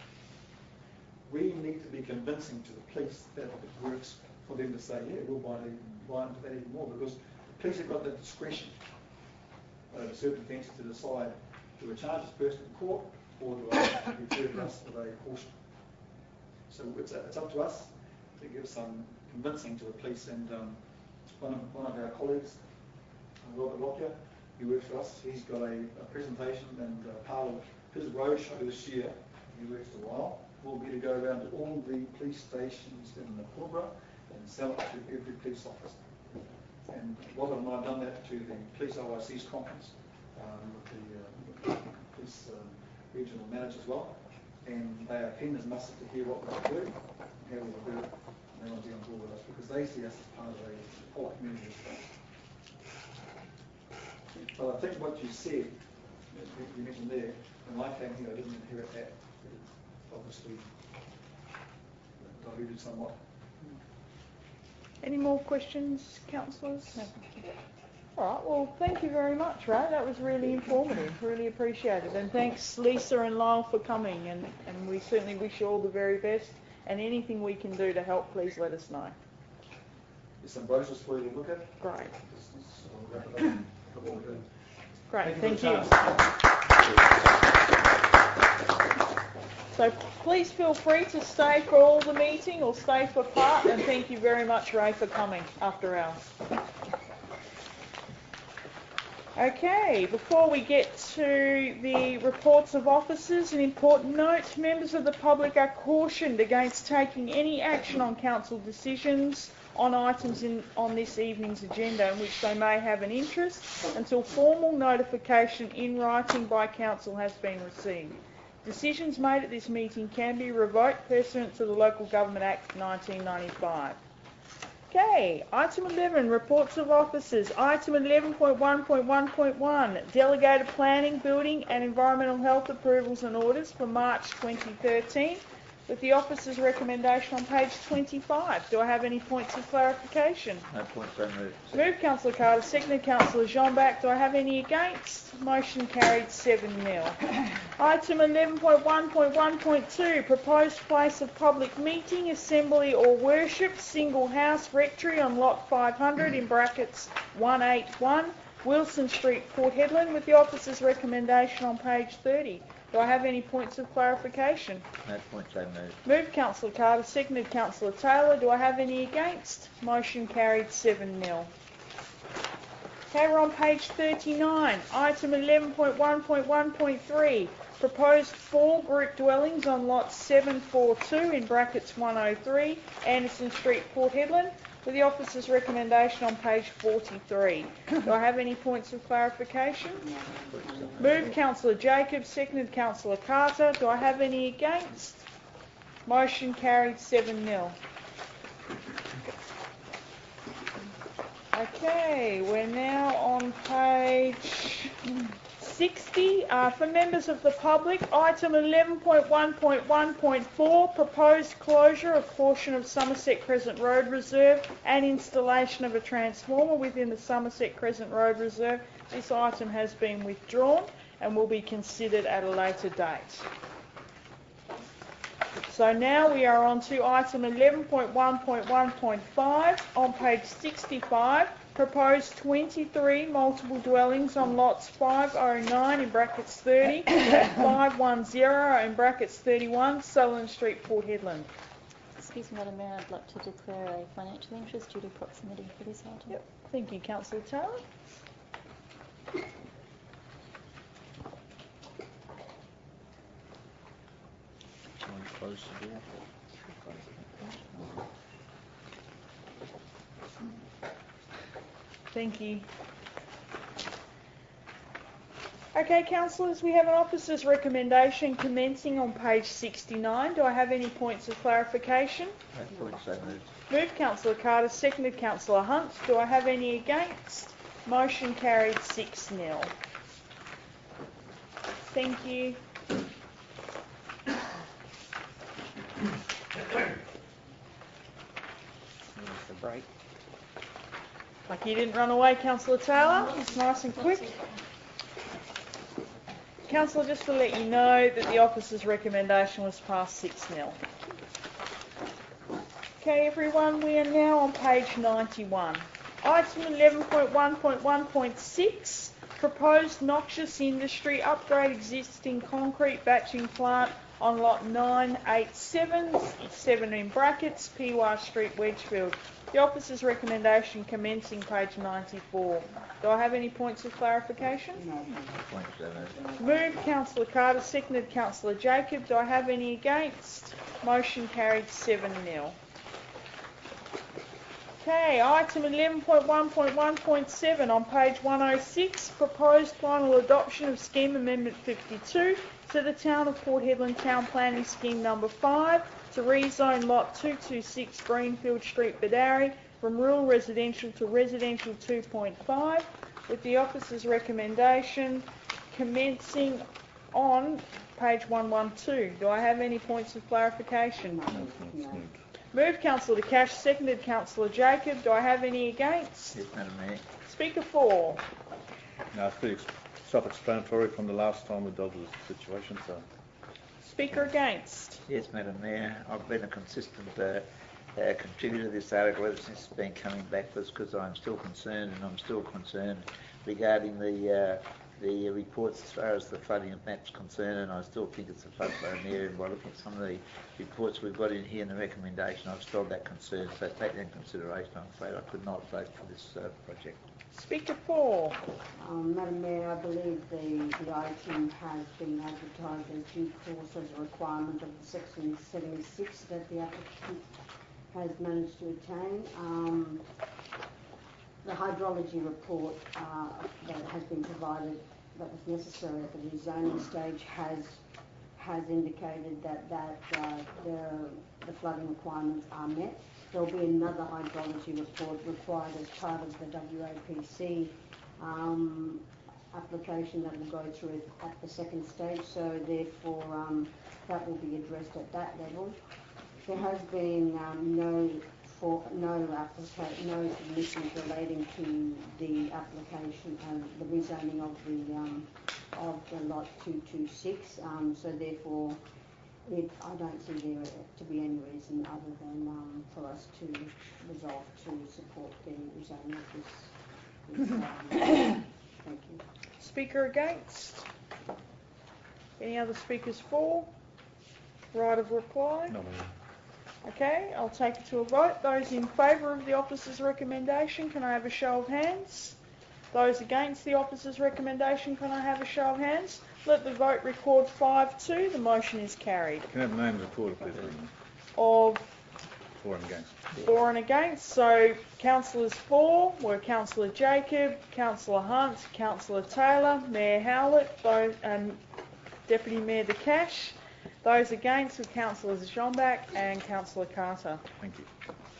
We need to be convincing to the police that it works for them to say, yeah, we'll buy, buy into that even more, because the police have got the discretion over certain offences to decide, do I charge this person in court, or do I refer to us with a caution? So it's, it's up to us to give some convincing to the police. And um, one, of, one of our colleagues, Robert Lockyer, who works for us, he's got a, a presentation, and uh, part of his roadshow this year, he works a while, will be to go around to all the police stations in the Toowoomba and sell it to every police officer. And Robert and I have done that to the Police O I C's conference um, with the uh, police um, regional manager as well, and they are keen as mustard to hear what we do, and how we do it, and they want to be on board with us because they see us as part of a whole community response. But I think what you said, you mentioned there, when I came here I didn't inherit that. It obviously diluted somewhat. Any more questions, councillors? No. All right, well, thank you very much, Ray. That was really informative. Really appreciate it. And thanks, Lisa and Lyle, for coming. And, and we certainly wish you all the very best. And anything we can do to help, please let us know. There's some brochures for you to look at. Great. I'll wrap it up. Look what we're doing. Great, Thank you. thank you. So please feel free to stay for all the meeting or stay for part. And thank you very much, Ray, for coming after hours. Okay, before we get to the reports of officers, an important note. Members of the public are cautioned against taking any action on council decisions on items in, on this evening's agenda in which they may have an interest until formal notification in writing by council has been received. Decisions made at this meeting can be revoked pursuant to the Local Government Act nineteen ninety-five. Okay, item eleven, reports of officers. Item eleven point one point one point one, delegated planning, building and environmental health approvals and orders for March twenty thirteen, with the officer's recommendation on page twenty-five. Do I have any points of clarification? No points, so moved. Moved Councillor Carter, seconded Councillor Jean-Bac. Do I have any against? Motion carried seven nil. Item eleven point one point one point two, proposed place of public meeting, assembly or worship, single house rectory on lot five hundred in brackets one eighty-one, Wilson Street, Port Hedland, with the officer's recommendation on page thirty. Do I have any points of clarification? No points I move. Moved Councillor Carter, seconded Councillor Taylor. Do I have any against? Motion carried seven nil. Okay, we're on page thirty-nine. Item eleven point one point one point three. Proposed four group dwellings on lot seven forty-two in brackets one oh three, Anderson Street, Port Hedland, with the officer's recommendation on page forty-three. Do I have any points of clarification? Moved Councillor Jacobs, seconded Councillor Carter. Do I have any against? Motion carried seven nil. Okay, we're now on page sixty. Uh, for members of the public, item eleven point one point one point four, proposed closure of portion of Somerset Crescent Road Reserve and installation of a transformer within the Somerset Crescent Road Reserve. This item has been withdrawn and will be considered at a later date. So now we are on to item eleven point one point one point five on page sixty-five. Proposed twenty-three multiple dwellings on lots five oh nine in brackets thirty and five ten in brackets thirty-one, Sutherland Street, Port Hedland. Excuse me, Madam Mayor, I'd like to declare a financial interest due to proximity for this item. Yep. Thank you, Councillor Taylor. Someone close the door. Thank you. Okay, councillors, we have an officer's recommendation commencing on page sixty-nine. Do I have any points of clarification? No points I move. Moved Councillor Carter, seconded Councillor Hunt. Do I have any against? Motion carried six nil. Thank you. Here's the break. Lucky you didn't run away, Councillor Taylor. It's nice and quick. Councillor, just to let you know that the officer's recommendation was passed six nil. Okay, everyone, we are now on page ninety-one. Item eleven point one point one point six, proposed noxious industry upgrade existing concrete batching plant on lot nine eighty-seven, seven in brackets, Piwa Street, Wedgefield. The officer's recommendation commencing page ninety-four. Do I have any points of clarification? No points I move. Moved Councillor Carter, seconded Councillor Jacob. Do I have any against? Motion carried seven nil. Okay, item eleven point one point one point seven on page one oh six, proposed final adoption of Scheme Amendment fifty-two to the Town of Port Hedland Town Planning Scheme number five to rezone lot two twenty-six Greenfield Street, Badari from rural residential to residential two point five, with the officer's recommendation commencing on page one twelve. Do I have any points of clarification? No points moved. Moved Councillor Cash, seconded Councillor Jacob. Do I have any against? Yes, Madam Mayor. Speaker for. No, it's pretty self-explanatory from the last time we dealt with the situation, so. Speaker against. Yes, Madam Mayor. I've been a consistent uh, uh, contributor to this article ever since it's been coming back, because I'm still concerned, and I'm still concerned regarding the uh, the reports as far as the flooding of Matt's concerned, and I still think it's a flood-prone area. And by looking at some of the reports we've got in here in the recommendation, I've still that concern. So take that into consideration. I'm afraid I could not vote for this uh, project. Speaker for. Um, Madam Mayor, I believe the, the item has been advertised as due course as a requirement of the section seventy-six that the applicant has managed to attain. Um, the hydrology report uh, that has been provided that was necessary at the rezoning stage has has indicated that, that uh, the, the flooding requirements are met. There will be another hydrology report required as part of the W A P C um, application that will go through at the second stage, so therefore um, that will be addressed at that level. There has been um, no for no applica- no submissions relating to the application and the rezoning of the um, of the lot two twenty-six. Um, so therefore, it, I don't see there to be any reason other than um, for us to resolve to support the rezoning of this. this um, thank you. Speaker against. Any other speakers for? Right of reply? No. Okay, I'll take it to a vote. Those in favour of the officer's recommendation, can I have a show of hands? Those against the officer's recommendation, can I have a show of hands? Let the vote record five two. The motion is carried. Can I have names recorded, please? Of For and against. for and against. So councillors for were Councillor Jacob, Councillor Hunt, Councillor Taylor, Mayor Howlett, those, and Deputy Mayor De Cash. Those against were Councillors Jeanback and Councillor Carter. Thank you.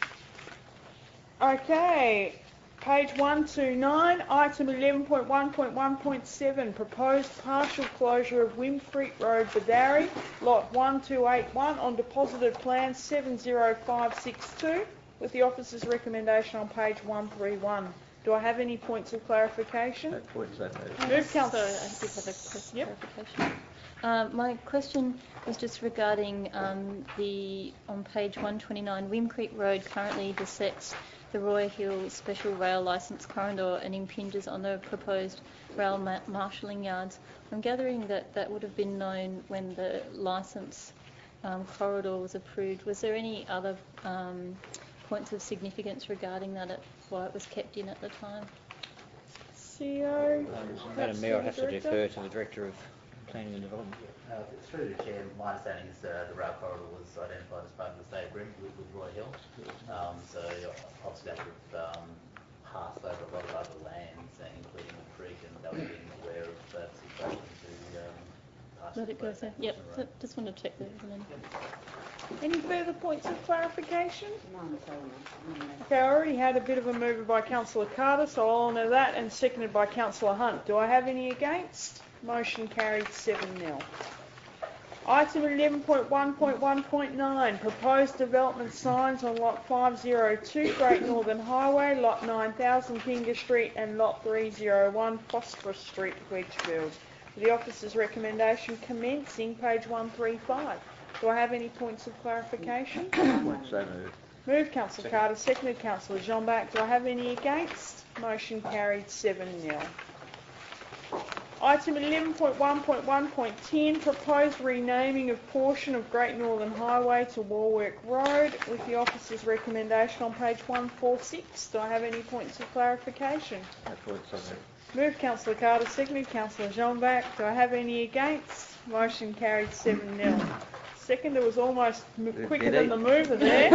Okay, page one two nine, item eleven point one point one point seven, proposed partial closure of Wimfleet Road, Badari, lot one two eight one on deposited plan seven zero five six two, with the officer's recommendation on page one three one. Do I have any points of clarification? No points, I move. Move, Councillor. Sorry, I did have a quick Yep. clarification. Um, my question was just regarding um, the, on page one twenty-nine, Wimcreek Road currently bisects the Roy Hill Special Rail Licence corridor and impinges on the proposed rail ma- marshalling yards. I'm gathering that that would have been known when the licence um, corridor was approved. Was there any other um, points of significance regarding that, at why it was kept in at the time? C O. Madam Mayor, I have to defer to the Director of Planning and Development. Uh, through the chair, my understanding is uh, the rail corridor was identified as part of the state agreement with, with Roy Hill. Um, so obviously that would have um, passed over a lot of other lands, uh, including the creek, and that would have been aware of that situation to um, pass. Let it go there. Yep, so just wanted to check that. Any further points of clarification? No, I'm sorry, no. No. Okay, I already had a bit of a mover by Councillor Carter, so I'll honour that, and seconded by Councillor Hunt. Do I have any against? Motion carried seven nil. Item eleven point one point one point nine, proposed development signs on lot five oh two Great Northern Highway, lot nine thousand Kinga Street and lot three oh one Phosphorus Street, Wedgefield. The officer's recommendation commencing page one thirty-five. Do I have any points of clarification? Points, I move. Moved Councillor Carter, seconded Councillor Jeanback. Do I have any against? Motion carried seven nil. Item eleven point one point one point ten, proposed renaming of portion of Great Northern Highway to Warwick Road, with the officer's recommendation on page one forty-six. Do I have any points of clarification? No points, I move. Moved Councillor Carter, seconded Councillor Jeanback. Do I have any against? Motion carried seven nil. Seconder was almost m- quicker than the mover there.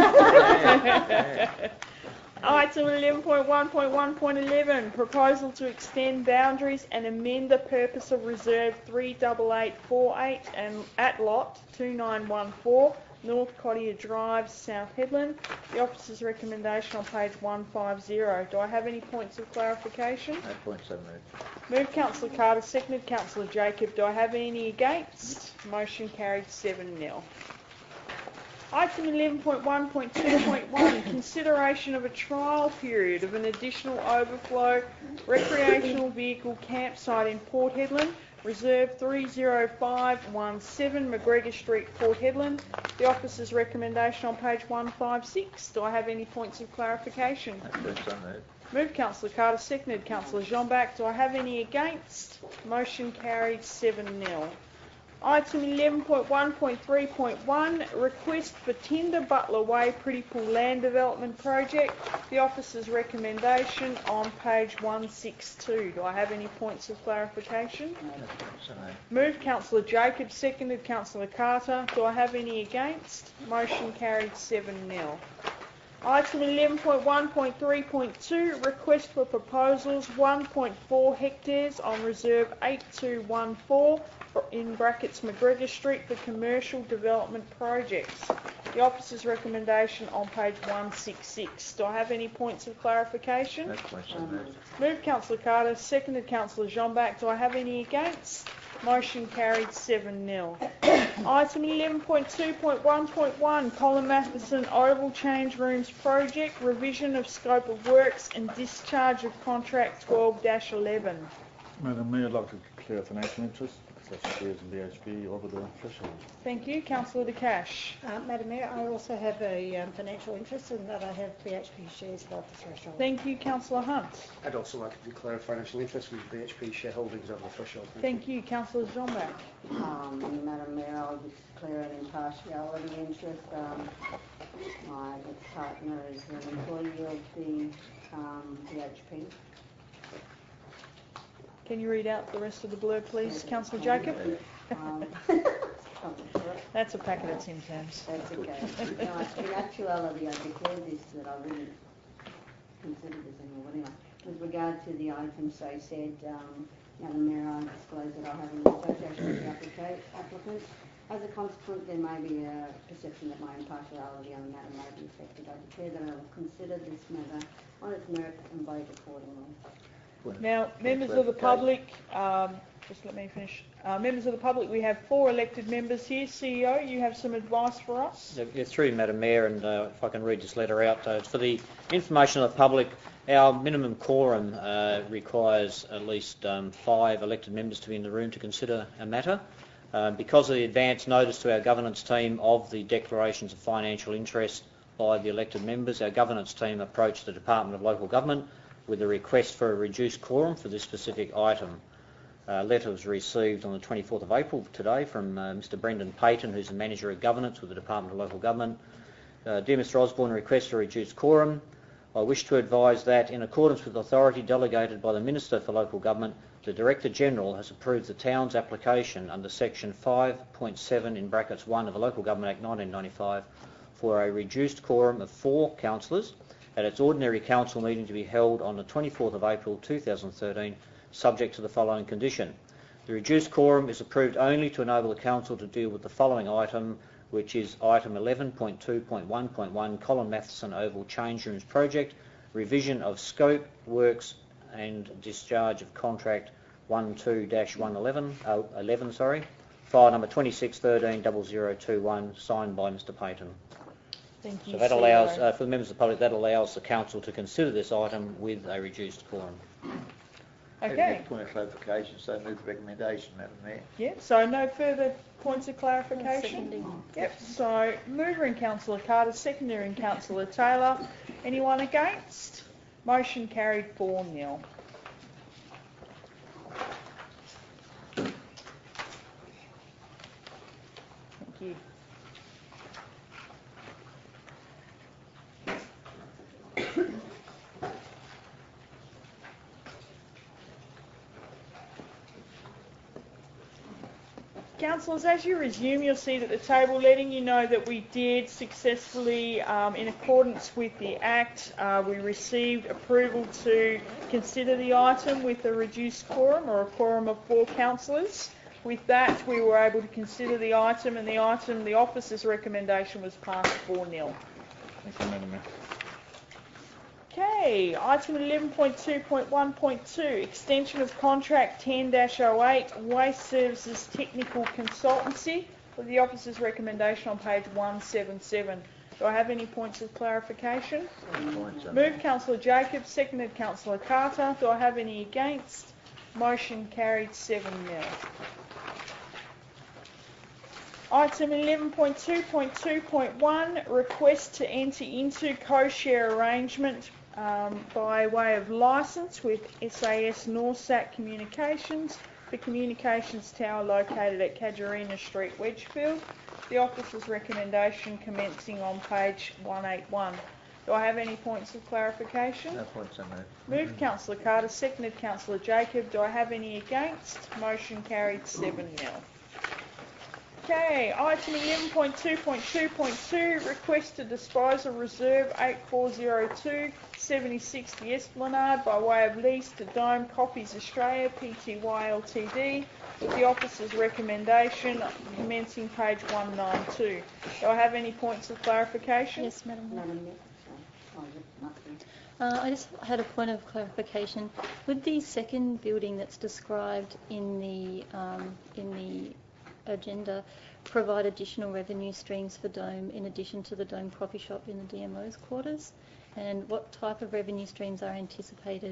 Item eleven point one point one point eleven, proposal to extend boundaries and amend the purpose of Reserve three eight eight four eight and at lot two nine one four, North Cottier Drive, South Headland. The officer's recommendation on page one fifty. Do I have any points of clarification? No points, I move. Move Councillor Carter, seconded Councillor Jacob. Do I have any against? Motion carried seven nil. Item eleven point one point two point one, consideration of a trial period of an additional overflow recreational vehicle campsite in Port Hedland, Reserve three oh five one seven, McGregor Street, Port Hedland. The officer's recommendation on page one fifty-six. Do I have any points of clarification? No points, I move. Move Councillor Carter, seconded Councillor Jeanback. Do I have any against? Motion carried seven nil. Item eleven point one point three point one, request for Tinder Butler Way Pretty Pool Land Development Project. The officer's recommendation on page one sixty-two. Do I have any points of clarification? No points, I move. Move Councillor Jacob, seconded Councillor Carter. Do I have any against? Motion carried seven nil. Item eleven point one point three point two, request for proposals one point four hectares on Reserve eight two one four, in brackets McGregor Street, for commercial development projects. The officer's recommendation on page one sixty-six. Do I have any points of clarification? No points, I move. Move Councillor Carter, seconded Councillor Jeanback. Do I have any against? Motion carried seven nil. Item eleven point two point one point one, Colin Matheson Oval Change Rooms Project, revision of scope of works and discharge of contract twelve dash eleven. Madam Mayor, I'd like to declare a financial interest such as shares in B H P over the threshold. Thank you. Councillor De Cash. Uh, Madam Mayor, I also have a um, financial interest in that I have B H P shares above the threshold. Thank you. Councillor Hunt. I'd also like to declare a financial interest with B H P shareholdings over the threshold. Thank, Thank you. Councillor Jeanback. Um, Madam Mayor, I'll declare an impartiality interest. Um, my partner is an employee of the um, B H P. Can you read out the rest of the blurb, please, Councillor Jacob? Um, That's a packet of Tim Tams. That's okay. No, in actuality, I declare this that I really consider this anymore. Anyway, with regard to the items I said, um, Madam Mayor, I disclose that I have an association with the applica- applicant. As a consequence, there may be a perception that my impartiality on the matter may be affected. I declare that I will consider this matter on its merit and vote accordingly. Now, members of the public, um, just let me finish. Uh, members of the public, we have four elected members here. C E O, you have some advice for us? Yeah, through you, Madam Mayor, and uh, if I can read this letter out. Uh, it's for the information of the public, our minimum quorum uh, requires at least um, five elected members to be in the room to consider a matter. Uh, because of the advance notice to our governance team of the declarations of financial interest by the elected members, our governance team approached the Department of Local Government with a request for a reduced quorum for this specific item. A letter was received on the twenty-fourth of April today from uh, Mr Brendan Payton, who's the Manager of Governance with the Department of Local Government. Uh, Dear Mr Osborne, request for a reduced quorum. I wish to advise that, in accordance with authority delegated by the Minister for Local Government, the Director-General has approved the town's application under Section five point seven in brackets one of the Local Government Act nineteen ninety-five for a reduced quorum of four councillors at its ordinary council meeting to be held on the twenty-fourth of April two thousand thirteen, subject to the following condition. The reduced quorum is approved only to enable the council to deal with the following item, which is item eleven point two point one point one, Colin Matheson Oval Change Rooms Project, revision of scope, works and discharge of contract twelve dash one eleven, oh, eleven, sorry, file number twenty-six thirteen double zero two one, signed by Mr Payton. Thank you. So that C E O. allows, uh, for the members of the public, that allows the council to consider this item with a reduced quorum. Okay. Point of clarification, so move the recommendation, Madam Mayor. Yeah, so no further points of clarification? Seconding. Yep, so mover in Councillor Carter, seconder in Councillor Taylor. Anyone against? Motion carried four nil. Thank you. Councillors, as you resume your seat at the table, letting you know that we did successfully, um, in accordance with the Act, uh, we received approval to consider the item with a reduced quorum, or a quorum of four councillors. With that, we were able to consider the item, and the item, the officer's recommendation was passed four nil. Thank you, Madam Mayor. Okay, item eleven point two point one point two, extension of contract ten dash oh eight, Waste Services Technical Consultancy, with the officer's recommendation on page one seventy-seven. Do I have any points of clarification? Moved Councillor Jacobs, seconded Councillor Carter. Do I have any against? Motion carried seven nil. Item eleven point two point two point one, request to enter into co-share arrangement um, by way of licence with S A S Norsat Communications for communications tower located at Casuarina Street, Wedgfield. The officer's recommendation commencing on page one eighty-one. Do I have any points of clarification? No points on that. Moved Councillor Carter, seconded Councillor Jacob. Do I have any against? Motion carried seven nil. Okay, item eleven point two point two point two, request to dispose of reserve eight four zero two seventy sixty Esplanade by way of lease to Dome Coffees Australia Pty Ltd, with the officer's recommendation commencing page one ninety-two. Do I have any points of clarification? Yes, Madam Mayor. Madam Mayor. Oh, yeah, must be. Uh, I just had a point of clarification. Would the second building that's described in the um, in the agenda provide additional revenue streams for Dome in addition to the Dome coffee shop in the D M O's quarters? And what type of revenue streams are anticipated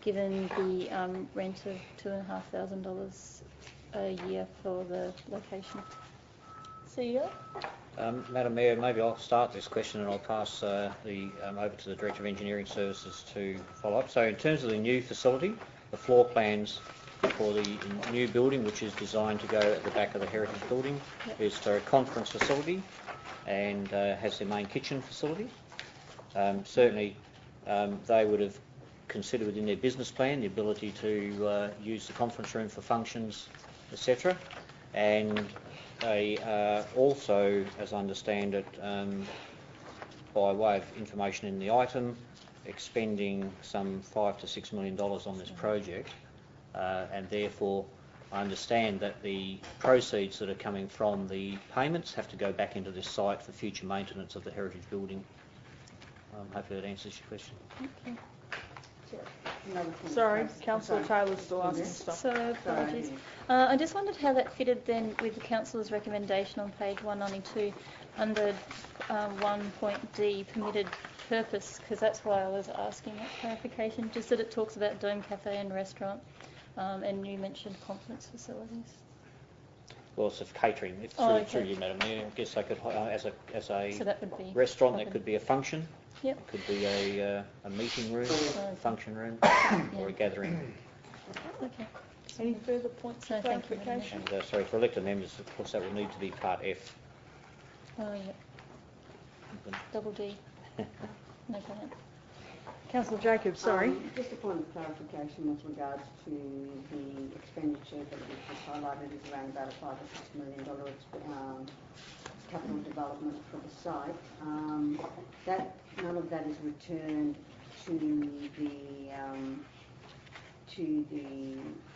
given the um, rent of two and a half thousand dollars a year for the location. C E O? Um, Madam Mayor, maybe I'll start this question and I'll pass uh, the um, over to the Director of Engineering Services to follow up. So in terms of the new facility, the floor plans for the new building, which is designed to go at the back of the Heritage Building, Yep. is for a conference facility and uh, has their main kitchen facility. Um, certainly um, they would have considered within their business plan the ability to uh, use the conference room for functions, et cetera. And they uh, also, as I understand it, um, by way of information in the item, expending some five to six million dollars on this project, uh, and therefore I understand that the proceeds that are coming from the payments have to go back into this site for future maintenance of the heritage building. Um, hopefully that answers your question. Okay. Sorry, Councillor Taylor's still asking stuff. So apologies. Uh, I just wondered how that fitted then with the councillor's recommendation on page one ninety-two under um, one point D, permitted purpose, because that's why I was asking that clarification, just that it talks about Dome Cafe and restaurant, um, and you mentioned conference facilities. Well, it's of catering. If Oh, through, okay. through you, Madam Mayor, I guess I could, uh, as a as a So that would be restaurant, like that a- could be a function. Yep. It could be a uh, a meeting room, Okay. function room, Yeah. or a gathering. Okay. Any further points No, of thank you, Madam clarification? And uh, sorry, for elected members, of course, that will need to be part F. Oh, yep. Double D. No comment. Councillor Jacobs, sorry. Um, just a point of clarification with regards to the expenditure that we've just highlighted is around about a five or six million dollar um, capital development for the site. Um, that none of that is returned to the um, to the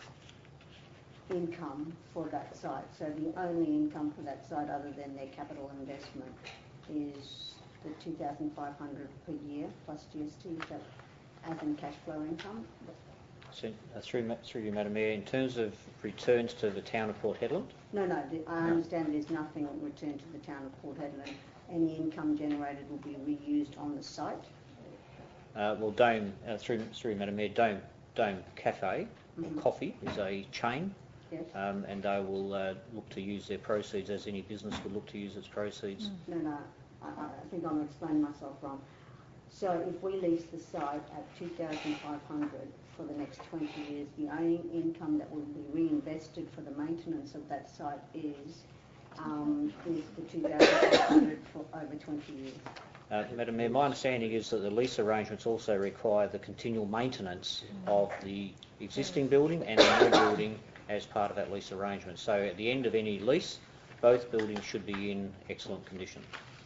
income for that site. So the only income for that site, other than their capital investment, is the two thousand five hundred per year plus G S T. Is that as in cash flow income? So, uh, through, ma- through you, Madam Mayor, in terms of returns to the town of Port Hedland, No, no. The, I understand there's nothing returned to the town of Port Hedland. Any income generated will be reused on the site. uh, well, Dome, uh, through, through you, Madam Mayor, Dome, Dome Cafe, Mhm. or Coffee, is a chain, Yes. um, and they will uh, look to use their proceeds as any business would look to use its proceeds. No, no. I, I think I'm explaining myself wrong. So if we lease the site at two thousand five hundred for the next twenty years, the only income that will be reinvested for the maintenance of that site is um, is the two thousand five hundred for over twenty years. Uh, Madam Mayor, my understanding is that the lease arrangements also require the continual maintenance of the existing building and the new building as part of that lease arrangement. So at the end of any lease, both buildings should be in excellent condition.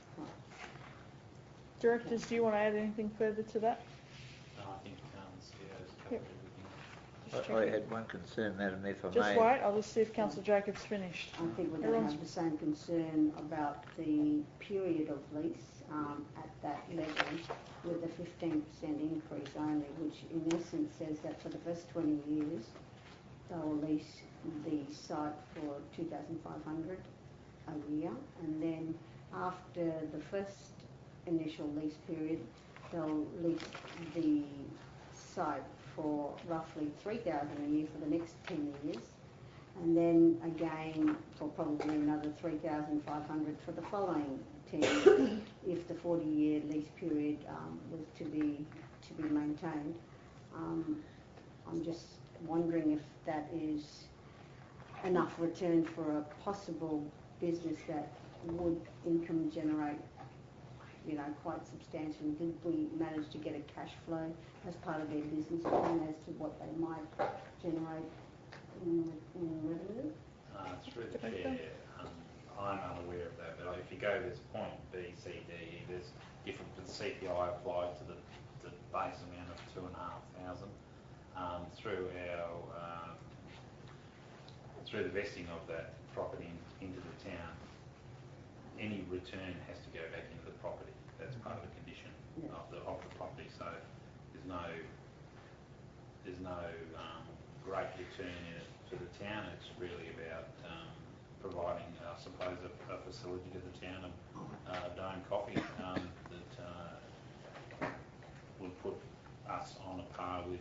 Directors, do you want to add anything further to that? No, I think um, C E O's Yep. covered everything. I, I had one concern, Madam Mayor, if I Just may. wait, I'll just see if Councillor Jacobs finished. I think we're going to Everyone's- have the same concern about the period of lease um, at that level with a fifteen percent increase only, which in essence says that for the first twenty years they'll lease the site for two thousand five hundred a year, and then after the first initial lease period they'll lease the site for roughly three thousand a year for the next ten years, and then again for probably another three thousand five hundred for the following ten years if the forty year lease period um, was to be to be maintained. Um, I'm just wondering if that is enough return for a possible business that would income generate, you know, quite substantially. Did we manage to get a cash flow as part of their business plan as to what they might generate in, in revenue? Uh, through the chair, um, I'm unaware of that, but if you go, there's point B, C, D, E, there's different, the C P I applied to the, the base amount of two and a half thousand. Um, through our, um, through the vesting of that property in, into the town, any return has to go back into the property. That's part of the condition Yeah. of the of the property. So there's no there's no um, great return in it to the town. It's really about um, providing, I suppose, a, a facility to the town of uh, Dome Coffee um, that uh, would put us on a par with, I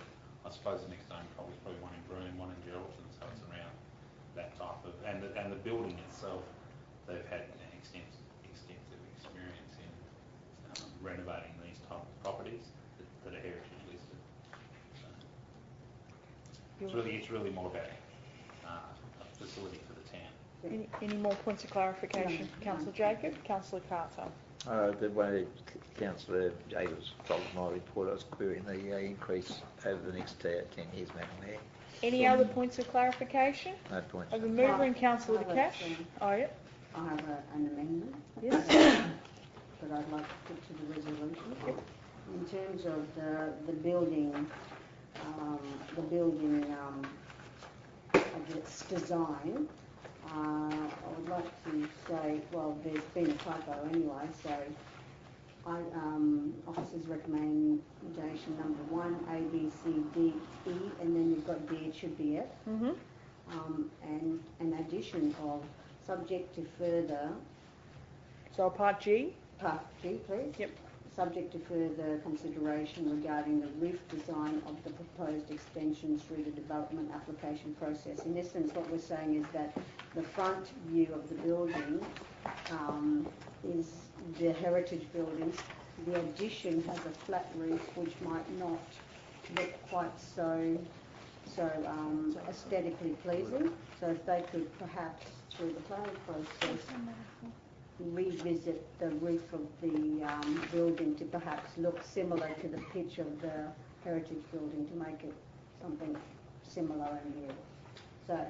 I suppose the next zone probably is probably one in Broome, one in Geraldton, so it's around that type of, and the, and the building itself, they've had an extensive, extensive experience in um, renovating these type of properties that, that are heritage listed. So it's really, it's really more about uh, a facility for the town. Any, any more points of clarification? Councillor Jacob, Councillor Carter. Uh, the way Councillor Jacobs followed my report, I was querying the uh, increase over the next uh, ten years, Madam Mayor. Any other points of clarification? No points. I have a mover and Councillor De Cash. Oh, yeah. I have a, an amendment. Yes. That I'd like to put to the resolution. Yep. In terms of the, the building, um, the building, um, I guess, design, uh, I would like to say, well, there's been a typo anyway, so I, um, officers recommendation number one, A, B, C, D, E, and then you've got D, it should be F. Mm-hmm. Um, and an addition of subject to further. So part G? Part G, please. Yep. Subject to further consideration regarding the roof design of the proposed extension through the development application process. In essence, what we're saying is that the front view of the building um, is the heritage building. The addition has a flat roof which might not look quite so so um, aesthetically pleasing. So if they could perhaps, through the planning process, revisit the roof of the um, building to perhaps look similar to the pitch of the heritage building, to make it something similar in view. So,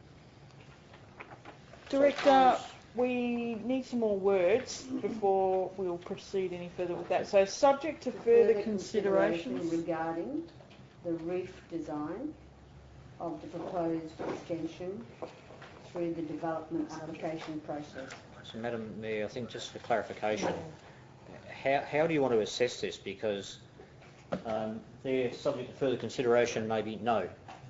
Director, we need some more words before we'll proceed any further with that. So subject to further, further consideration regarding the roof design of the proposed extension through the development application process. So, Madam Mayor, I think just for clarification, how, how do you want to assess this? Because um, their subject to further consideration may be no.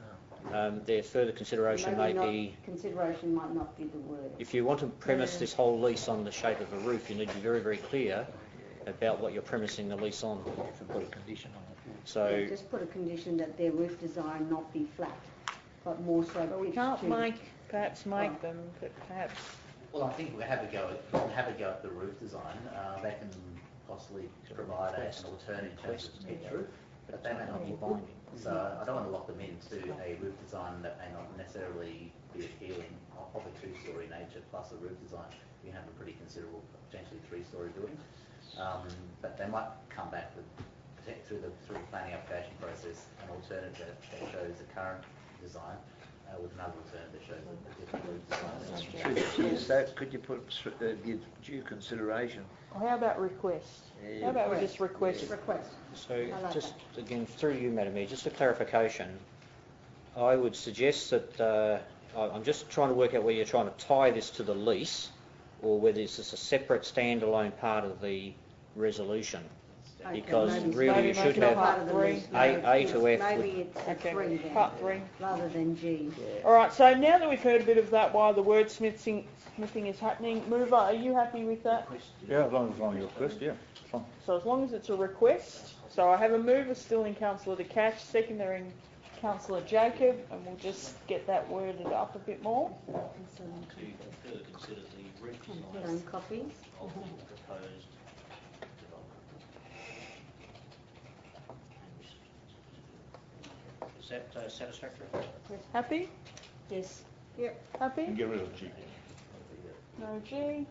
Um, their further consideration Maybe may not, be... Consideration might not be the word. If you want to premise this whole lease on the shape of a roof, you need to be very, very clear about what you're premising the lease on. Put a condition on it. So, Yeah, just put a condition that their roof design not be flat, but more so. But we pitched can't to- make, perhaps make Oh. them, but perhaps... Well, I think we have a go at, have a go at the roof design. Uh, they can possibly provide a, an alternative in terms of pitch roof, but they may not be binding. So I don't want to lock them into a roof design that may not necessarily be appealing of a two-storey nature plus a roof design. You have a pretty considerable, potentially three-storey building. Um, but they might come back with, through the through the planning application process, an alternative that shows the current design uh, with another alternative that shows a, a different roof design. Through the chair, so could you put, uh, give due consideration? Well, how about request? Yeah. How about we just request? Request. so I like just again, through you, Madam Mayor, just for clarification, I would suggest that uh, I- I'm just trying to work out whether you're trying to tie this to the lease or whether this is a separate standalone part of the resolution. Okay, Because maybe- really maybe you make should it a have part of the three. lease, A, A maybe- to F. Maybe with- it's a Okay, three then, part three. rather than G. All right, so now that we've heard a bit of that while the wordsmithing smithing is happening, Mover, are you happy with that? Yeah, as long as long as you request, yeah. It's fine. So as long as it's a request, so I have a mover still in Councillor De Cash, seconder in Councillor Jacob, and we'll just get that worded up a bit more. To further consider the roof design Own copies. of the proposed development. Is that uh, satisfactory? Happy? Yes. Yep. You Happy? can get rid of G. No G.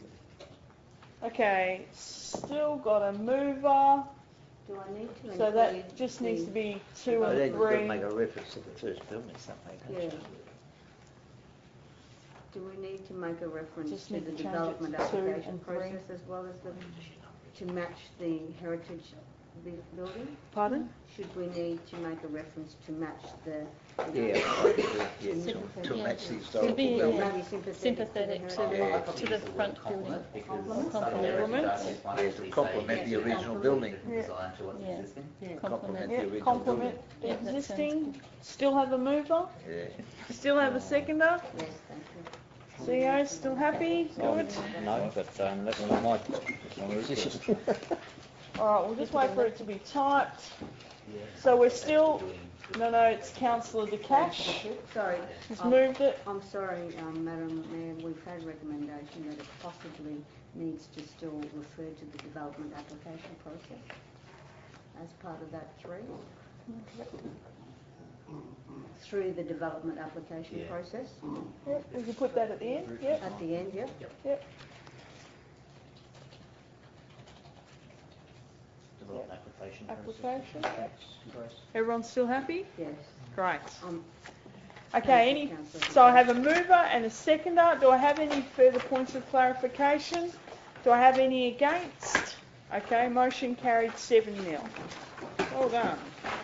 Okay, still got a mover, Do I need to so include that just needs the- to be two I and think we've got to three. make a reference to the first building something, don't Yeah. you? Do we need to make a reference Just to need the to change it development to two application and three. process as well as the, to match the heritage bu- building? Pardon? Should we need to make a reference to match the? Yeah, I think that, yeah, to, to Yeah. match the To historical be building. yeah, Maybe sympathetic sympathetic to to the, the heritage. to the front building. Because Complement. Yeah, to complement the original building. Yeah. Design to what's Yeah. existing. Complement Compliment. the Yeah, original complement building. Yeah, that sounds existing, still have a mover, Yeah. still have a seconder, Yes, thank you. C E O still happy, good? No, but um, that's not my position. Alright, we'll just wait for it to be typed. So we're still, No, no, it's Councillor De Cash. Sorry. He's I'm- moved it. I'm sorry, um, Madam Mayor, we've had recommendation that it possibly needs to still refer to the development application process as part of that three. Through the development application Yeah. process. Yep, we can put that at the end. Yep. At the end, yep. Yep. Development application. Application. process. Everyone's still happy? Yes. Great. Um, Okay, any, so I have a mover and a seconder. Do I have any further points of clarification? Do I have any against? Okay, motion carried seven nil. Well done.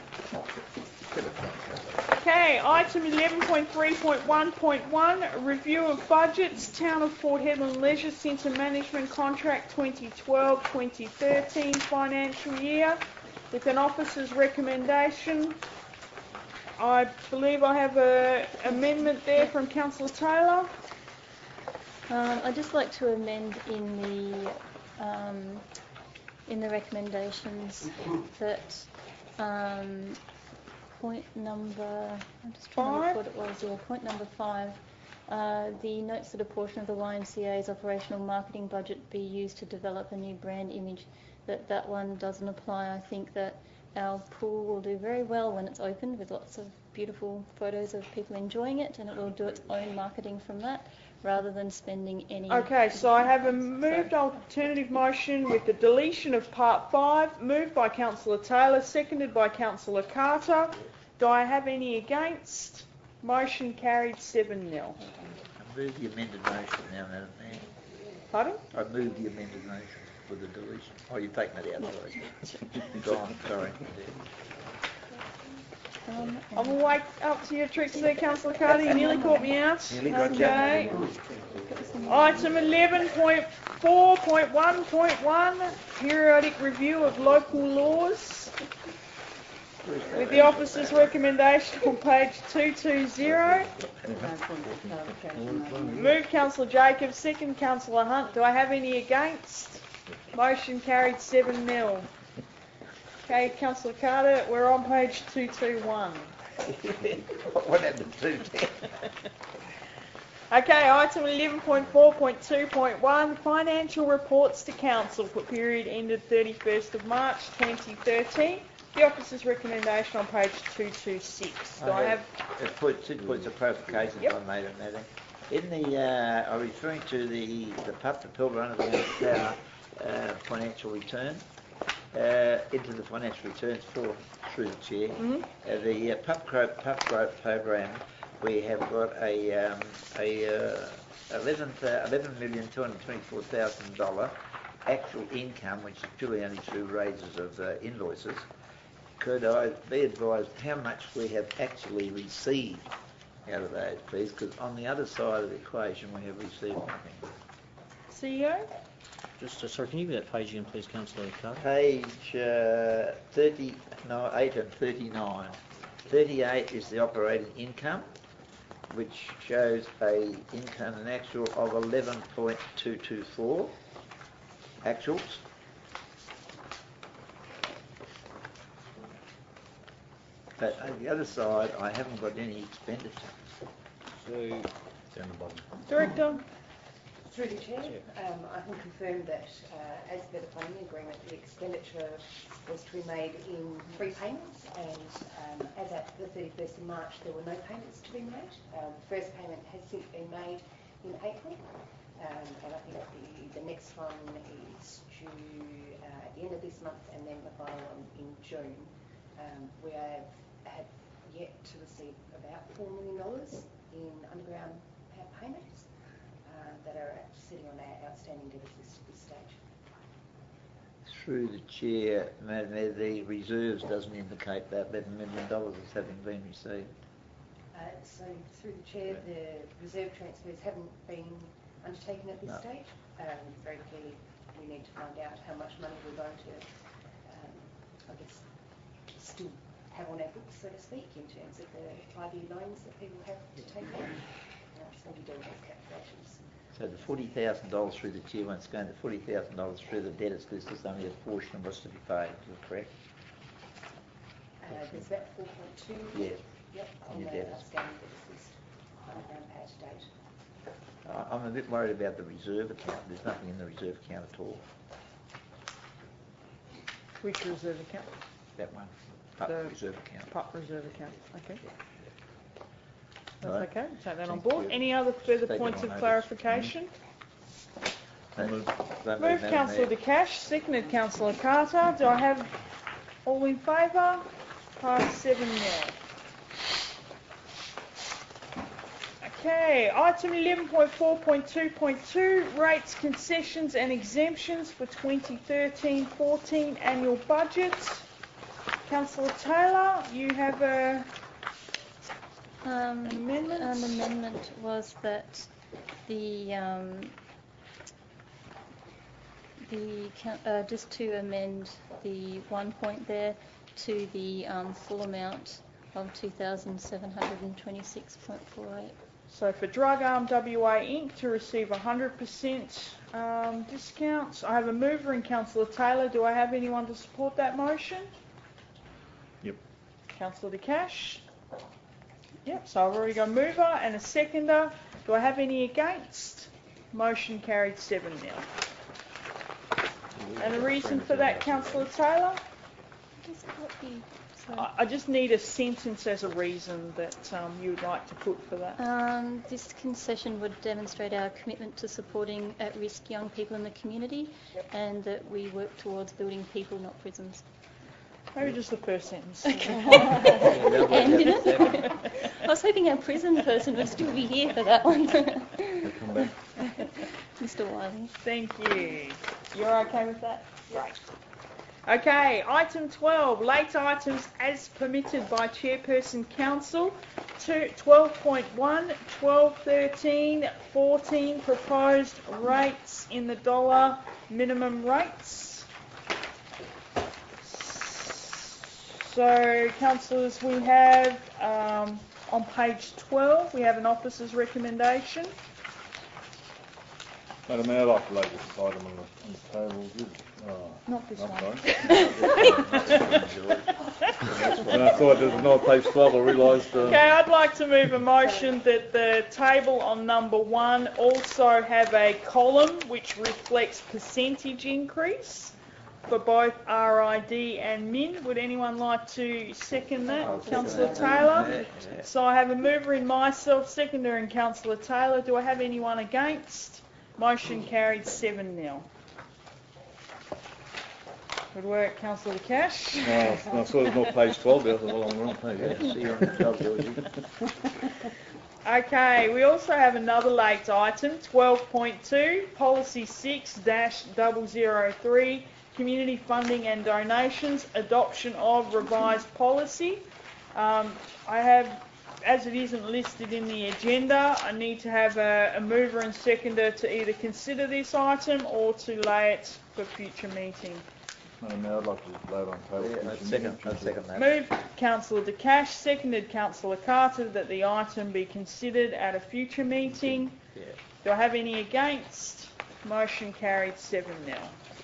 Okay, item eleven point three point one point one, review of budgets, Town of Port Hedland Leisure Centre Management Contract twenty twelve twenty thirteen financial year, with an officer's recommendation. I believe I have an amendment there from Councillor Taylor. Um, I'd just like to amend in the um, in the recommendations that um, point number, I'm just trying to Five? look what it was, yeah, point number five, uh, the notes that a portion of the Y M C A's operational marketing budget be used to develop a new brand image, that that one doesn't apply. I think that our pool will do very well when it's opened with lots of beautiful photos of people enjoying it, and it will do its own marketing from that rather than spending any... Okay, so I have a moved alternative motion with the deletion of part five, moved by Councillor Taylor, seconded by Councillor Carter. Do I have any against? Motion carried seven nil. I move the amended motion now, Madam Mayor. Pardon? I move the amended motion with the deletion. Oh, you've taken that out, sorry. Go on, sorry. Um, I'm awake up to your tricks there, Councillor Carter. You nearly caught me out. Nearly got you. Okay. Item eleven point four point one point one, periodic review of local laws. With the officer's recommendation on page two two zero. Move Councillor Jacobs, second Councillor Hunt. Do I have any against? Motion carried seven nil. Okay, Councillor Carter, we're on page two two one. What happened to two? Okay, item eleven point four point two point one, financial reports to council for period ended thirty-first of March twenty thirteen. The officer's recommendation on page two two six. Do I have... Uh, put, two points of clarification, Yep. if I made it, Madam. In the, uh, I'm referring to the, the P U P, the Pilbara Underground Power uh, financial return, uh, into the financial returns for, through the chair. Mm-hmm. Uh, the uh, P U P growth, P U P growth program, we have got a, um, a uh, eleven million two hundred twenty-four thousand dollars actual income, which is purely only through raises of uh, invoices. Could I be advised how much we have actually received out of those, please? Because on the other side of the equation, we have received nothing. C E O? Just, uh, sorry, can you give that page again, please, Councillor Carter? Page uh, thirty-eight and thirty-nine. thirty-eight is the operating income, which shows a income and actual of eleven point two two four actuals. But on the other side, I haven't got any expenditure. So, down the bottom. Director? Through the Chair, um, I can confirm that uh, as per the funding agreement, the expenditure was to be made in three payments, and um, as at the thirty-first of March there were no payments to be made. Um, the first payment has since been made in April, um, and I think the, the next one is due uh, at the end of this month, and then the final one in June. Um, we have had yet to receive about four million dollars in underground payments uh, that are sitting on our outstanding debtors list at this stage. Through the chair, Madam Mayor, the reserves doesn't indicate that eleven million dollars as having been received. Uh, so through the chair, the reserve transfers haven't been undertaken at this No. stage. Um, very clearly, we need to find out how much money we're going to, um, I guess, still have on our books, so to speak, in terms of the five-year loans that people have to take out. Uh, so we'll be doing those calculations. So the forty thousand dollars through the chair, once again, the forty thousand dollars through the debtors list is only a portion of what's to be paid, is that correct? Uh, there's about four point two. Yeah. Yep, On on your the debtors. outstanding deficit underground power to date. I- I'm a bit worried about the reserve account. There's nothing in the reserve account at all. Which reserve account? That one. Up The reserve account. Pub reserve account. Okay. That's Right. okay. Take that on Thank board. you. Any other further Take it points on of notice. clarification? Don't- Move, don't Move Madam Councillor Mayor. De Cash, seconded Councillor Carter. Do I have all in favour? Pass seven nil. Okay, item eleven point four point two point two, rates, concessions and exemptions for twenty thirteen fourteen annual budget. Councillor Taylor, you have a Um, An amendment? An amendment was that the, um, the, coun- uh, just to amend the one point there to the, um, full amount of two thousand seven hundred twenty-six point four eight. So for Drug Arm W A Incorporated to receive one hundred percent um, discounts, I have a mover in Councillor Taylor. Do I have anyone to support that motion? Yep. Councillor De Cash? Yep, so I've already got a mover and a seconder. Do I have any against? Motion carried seven nil. And the reason for that, Councillor Taylor? Just copy, sorry. I, I just need a sentence as a reason that um, you would like to put for that. Um, this concession would demonstrate our commitment to supporting at-risk young people in the community, and that we work towards building people, not prisons. Maybe just the first sentence. And I was hoping our prison person would still be here for that one. Come back. Mister Wiley. Thank you. You're okay with that? Great. Okay, item twelve, late items as permitted by Chairperson Council. twelve point one, twelve, thirteen, fourteen proposed rates in the dollar minimum rates. So, councillors, we have um, on page twelve, we have an officer's recommendation. Madam Mayor, I'd like to lay this item on the, on the table. Is- Oh, Not this I'm one. sorry. When I thought it was not page twelve, I realised... Uh, Okay, I'd like to move a motion that the table on number one also have a column which reflects percentage increase for both R I D and M I N. Would anyone like to second that? I'll second Councillor that. Taylor? Yeah, yeah. So I have a mover in myself, seconder in Councillor Taylor. Do I have anyone against? Motion carried seven nil. Good work, Councillor Cash. no, I thought it was not page twelve, but I thought, well, I'm wrong page. Yeah, see you on the job, Georgie. Okay, we also have another late item, twelve point two, Policy six dash zero zero three, Community Funding and Donations, Adoption of Revised Policy. Um, I have, as it isn't listed in the agenda, I need to have a, a mover and seconder to either consider this item or to lay it for future meeting. Madam Mayor, I'd like to lay it on the table. Yeah, I'd second, I'd second that. Moved Councillor De Cash, seconded Councillor Carter that the item be considered at a future meeting. Yeah. Do I have any against? Motion carried seven nil.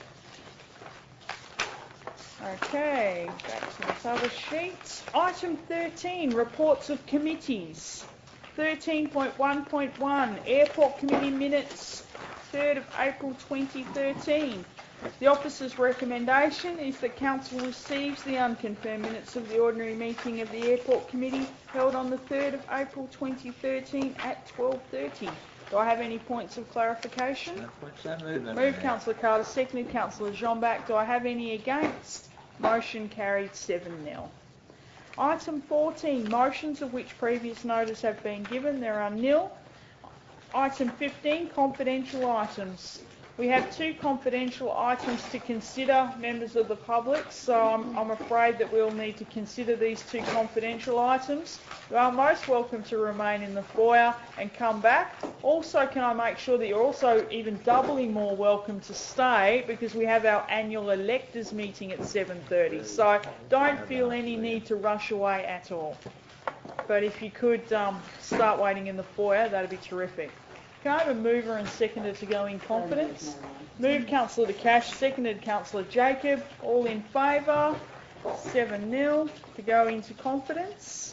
Okay, back to this other sheet. Item thirteen, reports of committees. thirteen point one point one, Airport Committee Minutes, third of April twenty thirteen. The officer's recommendation is that Council receives the unconfirmed minutes of the ordinary meeting of the Airport Committee held on the third of April twenty thirteen at twelve thirty. Do I have any points of clarification? No points, so moved, Madam Move Mayor. Councillor Carter, seconded Councillor Jean-Bac. Do I have any against? Motion carried seven nil. Item fourteen, motions of which previous notice have been given. There are nil. Item fifteen, confidential items. We have two confidential items to consider, members of the public, so I'm, I'm afraid that we'll need to consider these two confidential items. You are most welcome to remain in the foyer and come back. Also, can I make sure that you're also even doubly more welcome to stay, because we have our annual electors meeting at seven thirty, so don't feel any need to rush away at all. But if you could um, start waiting in the foyer, that'd be terrific. Can I have a mover and seconder to go in confidence? Move Councillor De Cash, seconded Councillor Jacob. All in favour? seven nil to go into confidence.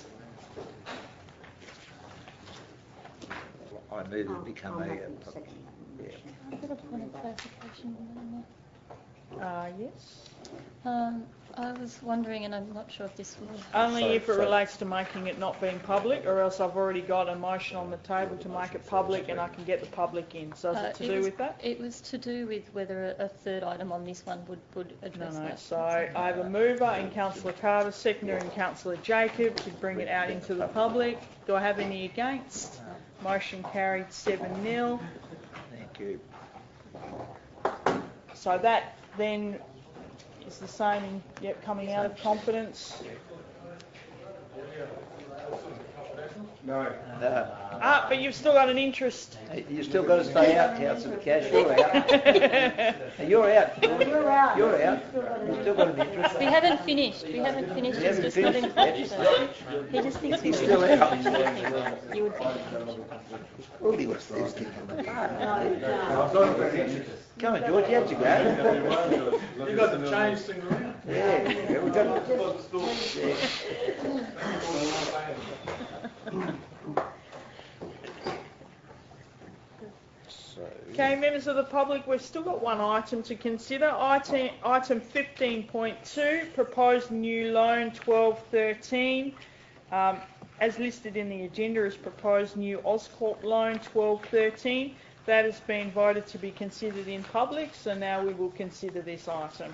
I move Oh, it become I'll a, make uh, a second yeah. I've got a point of clarification. Madam Mayor. Uh, yes. Um, I was wondering, and I'm not sure if this will... Only So- if it so- relates to making it not being public, or else I've already got a motion on the table to make it public and I can get the public in. So is Uh, it to it do was- with that? It was to do with whether a, a third item on this one would, would No, address no. that. So I have a mover in Councillor Carter, seconder in Councillor Jacob to bring it out into the public. Do I have any against? Motion carried seven nil. Thank you. So that then is the same in, yep, coming out of confidence. No. No. Ah, but you've still got an interest. Hey, you still got to stay out, Councillor Cash. You're out. Hey, you're out. You're out. You're out. You've still got an You've still got an interest. We haven't finished. We haven't finished. We It's haven't just not in finished yet. confidence. He just thinks He's we still should out. finish it. You would finish. All he wants to do is kick him apart. Come on, George, you had to go. You got the change thing around. Yeah, yeah, we got yeah. So, Okay, members of the public, we've still got one item to consider. Item, item fifteen point two, proposed new loan twelve thirteen. Um, as listed in the agenda is proposed new Oscorp loan twelve thirteen. That has been voted to be considered in public, so now we will consider this item.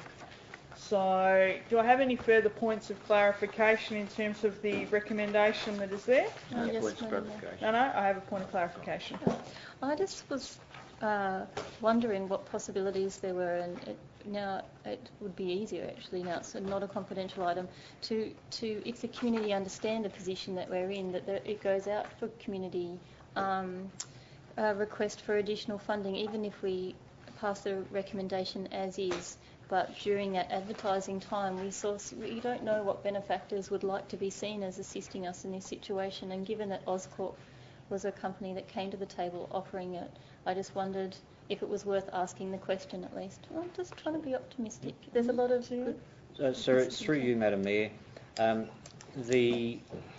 So, do I have any further points of clarification in terms of the recommendation that is there? Oh, yes, Points of Madam Mayor. clarification. No, no, I have a point of clarification. I just was uh, wondering what possibilities there were, and it, now it would be easier actually. Now it's not a confidential item to to if the community understand the position that we're in, that there, it goes out for community um, uh, request for additional funding, even if we pass the recommendation as is. But during that advertising time, we saw we don't know what benefactors would like to be seen as assisting us in this situation, and given that Oscorp was a company that came to the table offering it, I just wondered if it was worth asking the question at least. I'm just trying to be optimistic. There's a lot of good... so, sir, it's through you, Madam Mayor. Um, the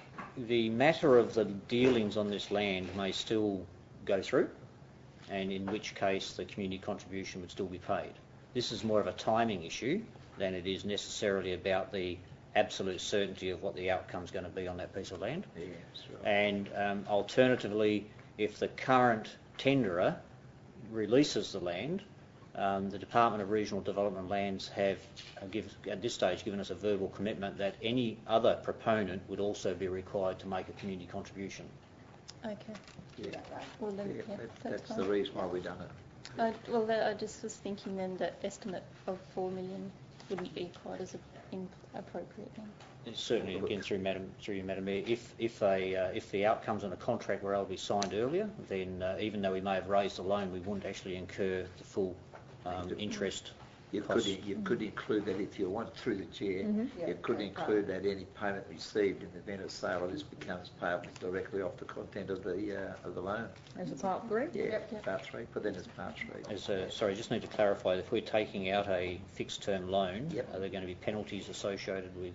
the matter of the dealings on this land may still go through, and in which case the community contribution would still be paid. This is more of a timing issue than it is necessarily about the absolute certainty of what the outcome's going to be on that piece of land. Yeah, that's right. And um, alternatively, if the current tenderer releases the land, um, the Department of Regional Development Lands have uh, give, at this stage given us a verbal commitment that any other proponent would also be required to make a community contribution. Okay. Yeah. Well, then, Yeah, yeah, that- that's that's fine. the reason why we've done it. I, well, that, I just was thinking then that estimate of four million wouldn't be quite as a, in, appropriate then. It's certainly, again, through Madam, through you, Madam Mayor, if if a uh, if the outcomes on a contract were able to be signed earlier, then uh, even though we may have raised the loan, we wouldn't actually incur the full um, interest. You could, costs. you could include that if you want, through the chair, Mhm. you could include that any payment received in the event of sale of this becomes payable directly off the content of the uh, of the loan. As a part three? Yeah, Yep, yep. part three, put that as part three. As a, sorry, I just need to clarify, if we're taking out a fixed term loan, Yep. are there going to be penalties associated with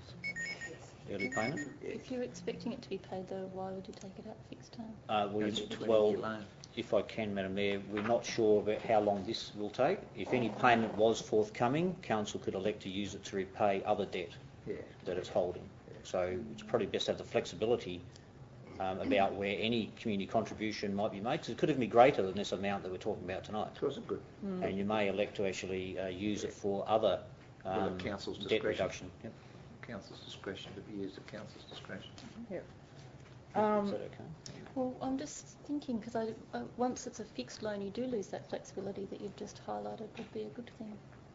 early payment? If you're expecting it to be paid though, why would you take it out fixed time? Uh, we, It's a twenty-year well, loan. if I can, Madam Mayor, we're not sure about how long this will take. If any payment was forthcoming, Council could elect to use it to repay other debt Yeah. that it's holding. So it's probably best to have the flexibility um, about where any community contribution might be made, because it could even be greater than this amount that we're talking about tonight. It wasn't good. And you may elect to actually uh, use it for other Well, um, at council's debt discretion. reduction. Yep. Council's discretion to be used at council's discretion. Yep. Is Um, that okay? Well, I'm just thinking because I, uh, once it's a fixed loan, you do lose that flexibility that you've just highlighted. Would be a good thing.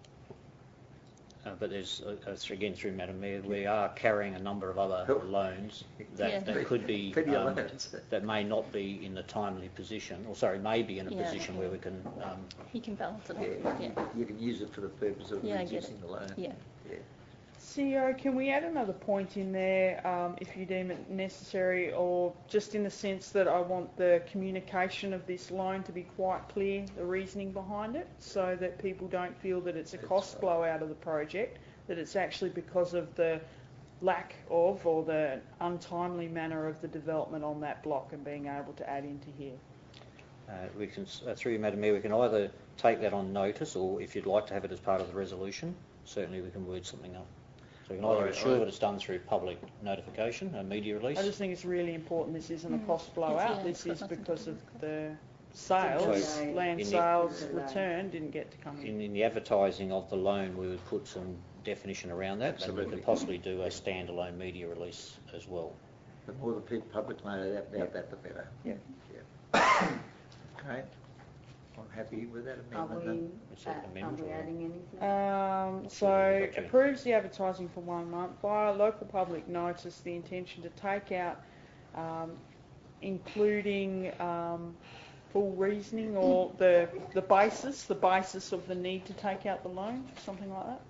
Uh, but there's, uh, uh, through- again, through Madam Mayor, we are carrying a number of other Oh. loans that, Yeah. that could be, Plenty of um, loans. that may not be in the timely position, or sorry, may be in a Yeah. position where we can, um, You can balance it Yeah, off. Yeah. you can use it for the purpose of Yeah, I get reducing it. the loan. Yeah. Yeah. C E O, can we add another point in there um, if you deem it necessary, or just in the sense that I want the communication of this loan to be quite clear, the reasoning behind it, so that people don't feel that it's a That's cost right. blow out of the project, that it's actually because of the lack of or the untimely manner of the development on that block and being able to add into here. Uh, we can, uh, through you, Madam Mayor, we can either take that on notice, or if you'd like to have it as part of the resolution, certainly we can word something up. So we can either I- ensure I- that it's done through public notification, a media release. I just think it's really important this isn't a Mm. cost It's- blowout. yeah, This it's is got nothing to because do of with the sales, So land in the- sales Delay. return didn't get to come in. In, in the advertising of the loan, we would put some definition around that, and we Absolutely. could possibly do a standalone media release as well. The more the people, public know that, about that, the better. Yeah. Yeah. Okay. I'm happy with that Are amendment we, then. It's uh, an are amendment we or- adding anything? Um, That's what we've so got to. approves the advertising for one month via local public notice the intention to take out, um, including um, full reasoning or the the basis, the basis of the need to take out the loan, something like that.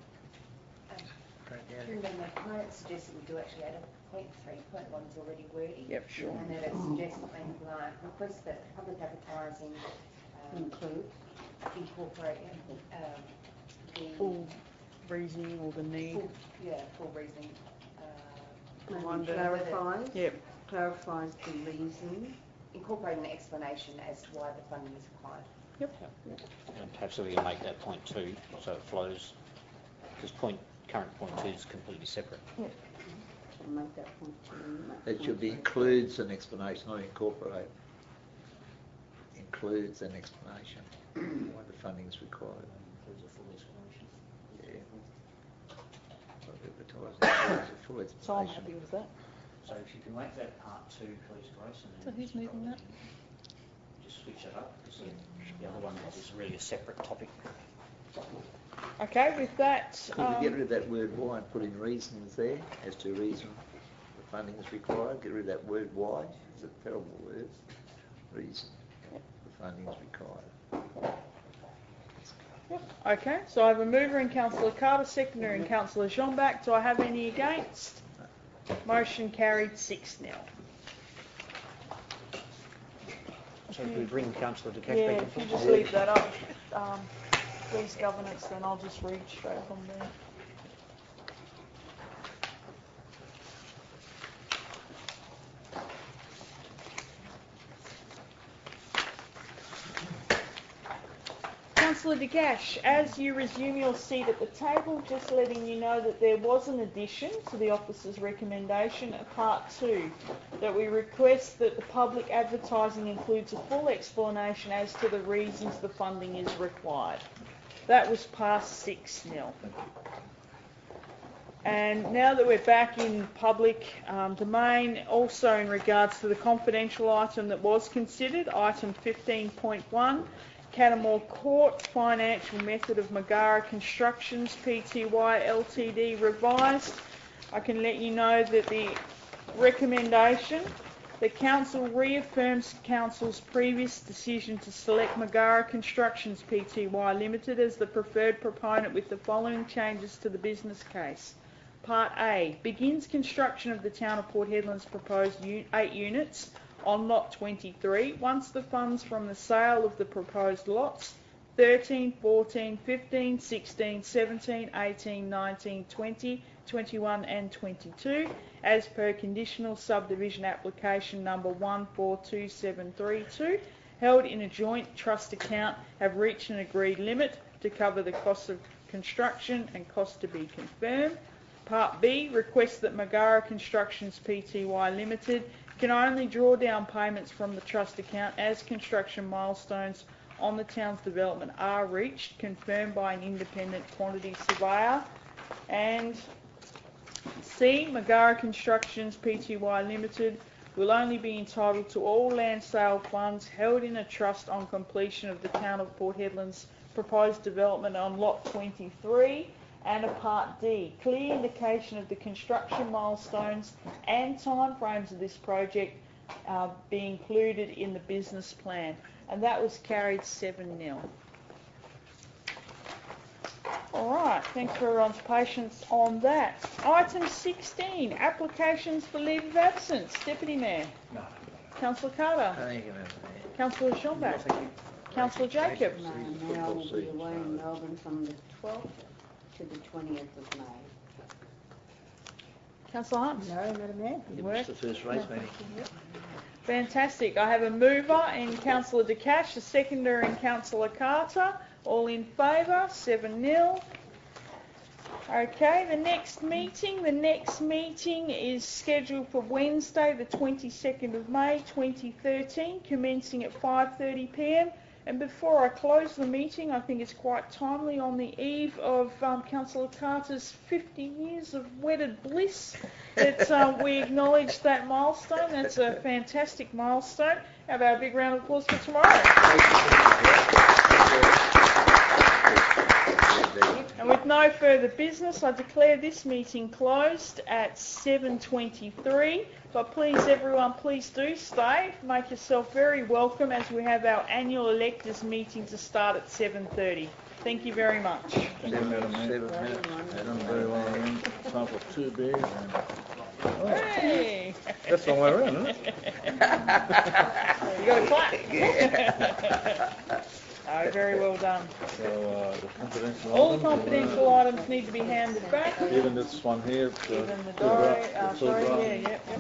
Um, Through the can I suggest that we do actually add a point three, point one is already wordy. Yep, sure. And that it suggests something like request that public advertising um, Include? incorporate um, the Full reasoning or the need. full, yeah, full reasoning. Uh, Maybe Wonder- clarifies? Yep. Clarifies the reason. incorporate an explanation as to why the funding is required. Yep. And perhaps we can make that point two, so it flows, because point, current point two is completely separate. So make that point two. It should be includes an explanation, not incorporate. Includes an explanation why the funding is required. Includes a full explanation. Yeah. So advertising includes a full explanation. So I'm happy with that. So if you can make that part two, please, Grace, and So then who's moving that? just switch that up, because the, the other one is really a separate topic. Okay, with that. Could we get Um, rid of that word why and put in reasons there as to reason the funding is required? Get rid of that word why. It's a terrible word. Reason the funding is required. okay, so I have a mover in Councillor Carter, seconder in Councillor Jeanback. Do I have any against? Motion carried six nil. So if we bring Councillor De Cash Yeah, back in. if you just leave that up, um, please governance, then I'll just read straight from there. Councillor De Gash, as you resume your seat at the table, just letting you know that there was an addition to the officer's recommendation at part two, that we request that the public advertising includes a full explanation as to the reasons the funding is required. That was passed six nil. And now that we're back in public um, domain, also in regards to the confidential item that was considered, item fifteen point one, Canamore Court Financial Method of Magara Constructions Pty Ltd revised. I can let you know that the recommendation, the Council reaffirms Council's previous decision to select Magara Constructions Pty Ltd as the preferred proponent with the following changes to the business case. Part A, begins construction of the Town of Port Hedland's proposed un- eight units on lot twenty-three once the funds from the sale of the proposed lots thirteen, fourteen, fifteen, sixteen, seventeen, eighteen, nineteen, twenty, twenty-one and twenty-two as per conditional subdivision application number one four two seven three two held in a joint trust account have reached an agreed limit to cover the cost of construction and cost to be confirmed. Part B, requests that Magara Constructions Pty Ltd can only draw down payments from the trust account as construction milestones on the town's development are reached, confirmed by an independent quantity surveyor. And C, Magara Constructions Pty Ltd will only be entitled to all land sale funds held in a trust on completion of the Town of Port Hedland's proposed development on lot twenty-three. And a Part D, clear indication of the construction milestones and timeframes of this project uh, be included in the business plan. And that was carried seven nil. All right, thanks for everyone's patience on that. Item sixteen, applications for leave of absence. Deputy Mayor. No. Councillor Carter. Thank you, Madam Mayor. Councillor Schomburg. Councillor Jacob. No, Mayor will be away in Melbourne from the twelfth to the twentieth of May. Councillor Hunt? No, Madam Mayor. Good work. It's the first race meeting. Fantastic. I have a mover in Councillor De Cash, a seconder in Councillor Carter. All in favour, seven nil. Okay, the next meeting, the next meeting is scheduled for Wednesday, the twenty-second of May, twenty thirteen, commencing at five thirty p m. And before I close the meeting, I think it's quite timely on the eve of um, Councillor Carter's fifty years of wedded bliss that uh, we acknowledge that milestone. That's a fantastic milestone. How about a big round of applause for tomorrow? And with no further business, I declare this meeting closed at seven twenty-three. But please, everyone, please do stay. Make yourself very welcome as we have our annual electors meeting to start at seven thirty. Thank you very much. Thank you, Madam Mayor. Done very well. Time for two beers. And... Oh, Hey! that's the long way around, isn't it? You got to clap. Oh, very well done. So uh, the confidential All items, confidential uh, items need to be handed back. even this one here. The, Even the the diary. draft, Uh, the full sorry, draft. yeah, yep, yep.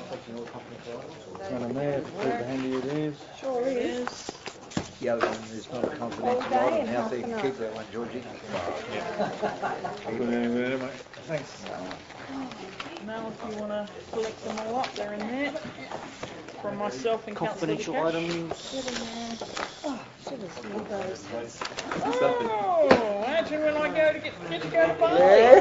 Madam Mayor, if you please the handy it is. Sure is. The other one is not a confidential All day item. and How half so you an can hour. keep that one, Georgie? Good evening, mate. Thanks. Now, if you want to collect them all up, they're in there. From myself and Councillor De Confidential Cash. items. Oh, should have seen those. Oh, imagine when I go to get, get to go to Bali.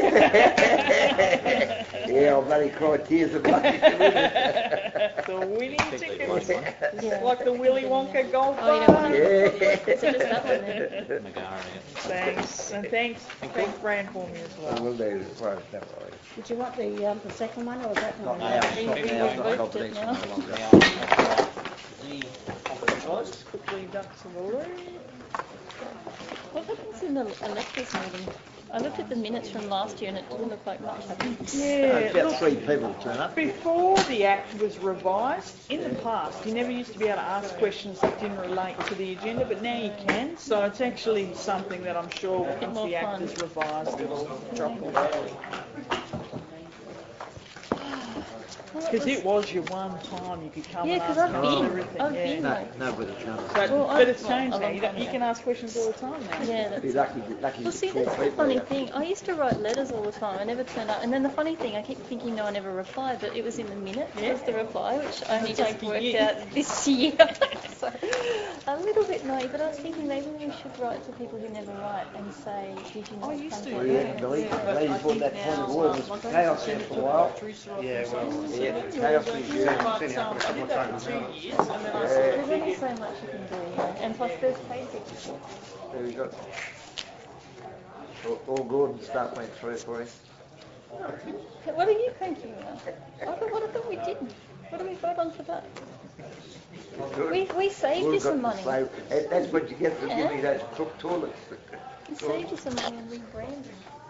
Yeah, I'll bloody cry tears of blood. The winning tickets. Yeah. Like the Willy Wonka gold Oh, you don't bar. want Yeah. to? So just that one then. Megara, Thanks, and thanks, thanks Fran for me as I well. will do, as far as that way. Did you want the, um, the second one or that one? Not now, We- not we now, it's not revoked it confidential now. no longer. Now, the confidential items. Just quickly ducks of the loo. What happens in the electors meeting? I looked at the minutes from last year and it didn't look like much happened. Yeah, It's about look, three people turn up. before the Act was revised, in the past, you never used to be able to ask questions that didn't relate to the agenda, but now you can. So it's actually something that I'm sure once more the Act fun. is revised, it'll drop off. Because it was your one time you could come Yeah, and 'cause ask I've council been- everything. I've yeah. been No, like- nobody comes. But, Well, but I've- it's changed well, a now. long You, don't, time you ago. can ask questions all the time now. Yeah, Be that's... lucky, lucky Well, to see, get that's four the people funny there. thing. I used to write letters all the time. I never turned up. And then the funny thing, I keep thinking, no, I never replied, but it was in the minutes Yeah. was the reply, which I only It's just like a worked year. out this year. So, a little bit naive, but I was thinking maybe we should write to people who never write and say, did you not I used come to, to Well, the yeah, meeting?" believe Yeah, it. but Ladies I thought think that now, point of order was um, chaos send there it for a to while. Teresa Yeah, Robinson. well, Yeah, But, chaos um, was I good. did that Anyhow, for a couple two of times years, now. and then I sort of There's only figured, so much you can do, yeah. And plus there's pages. There we go. All, all Gordon's stuff went through for him. What are you thinking about? I thought, what I thought we did. What do we vote on for that? We, we saved you We've some got money. to save- that- That's what you get for giving me Yeah. those crook toilets. We saved you some money on rebranding.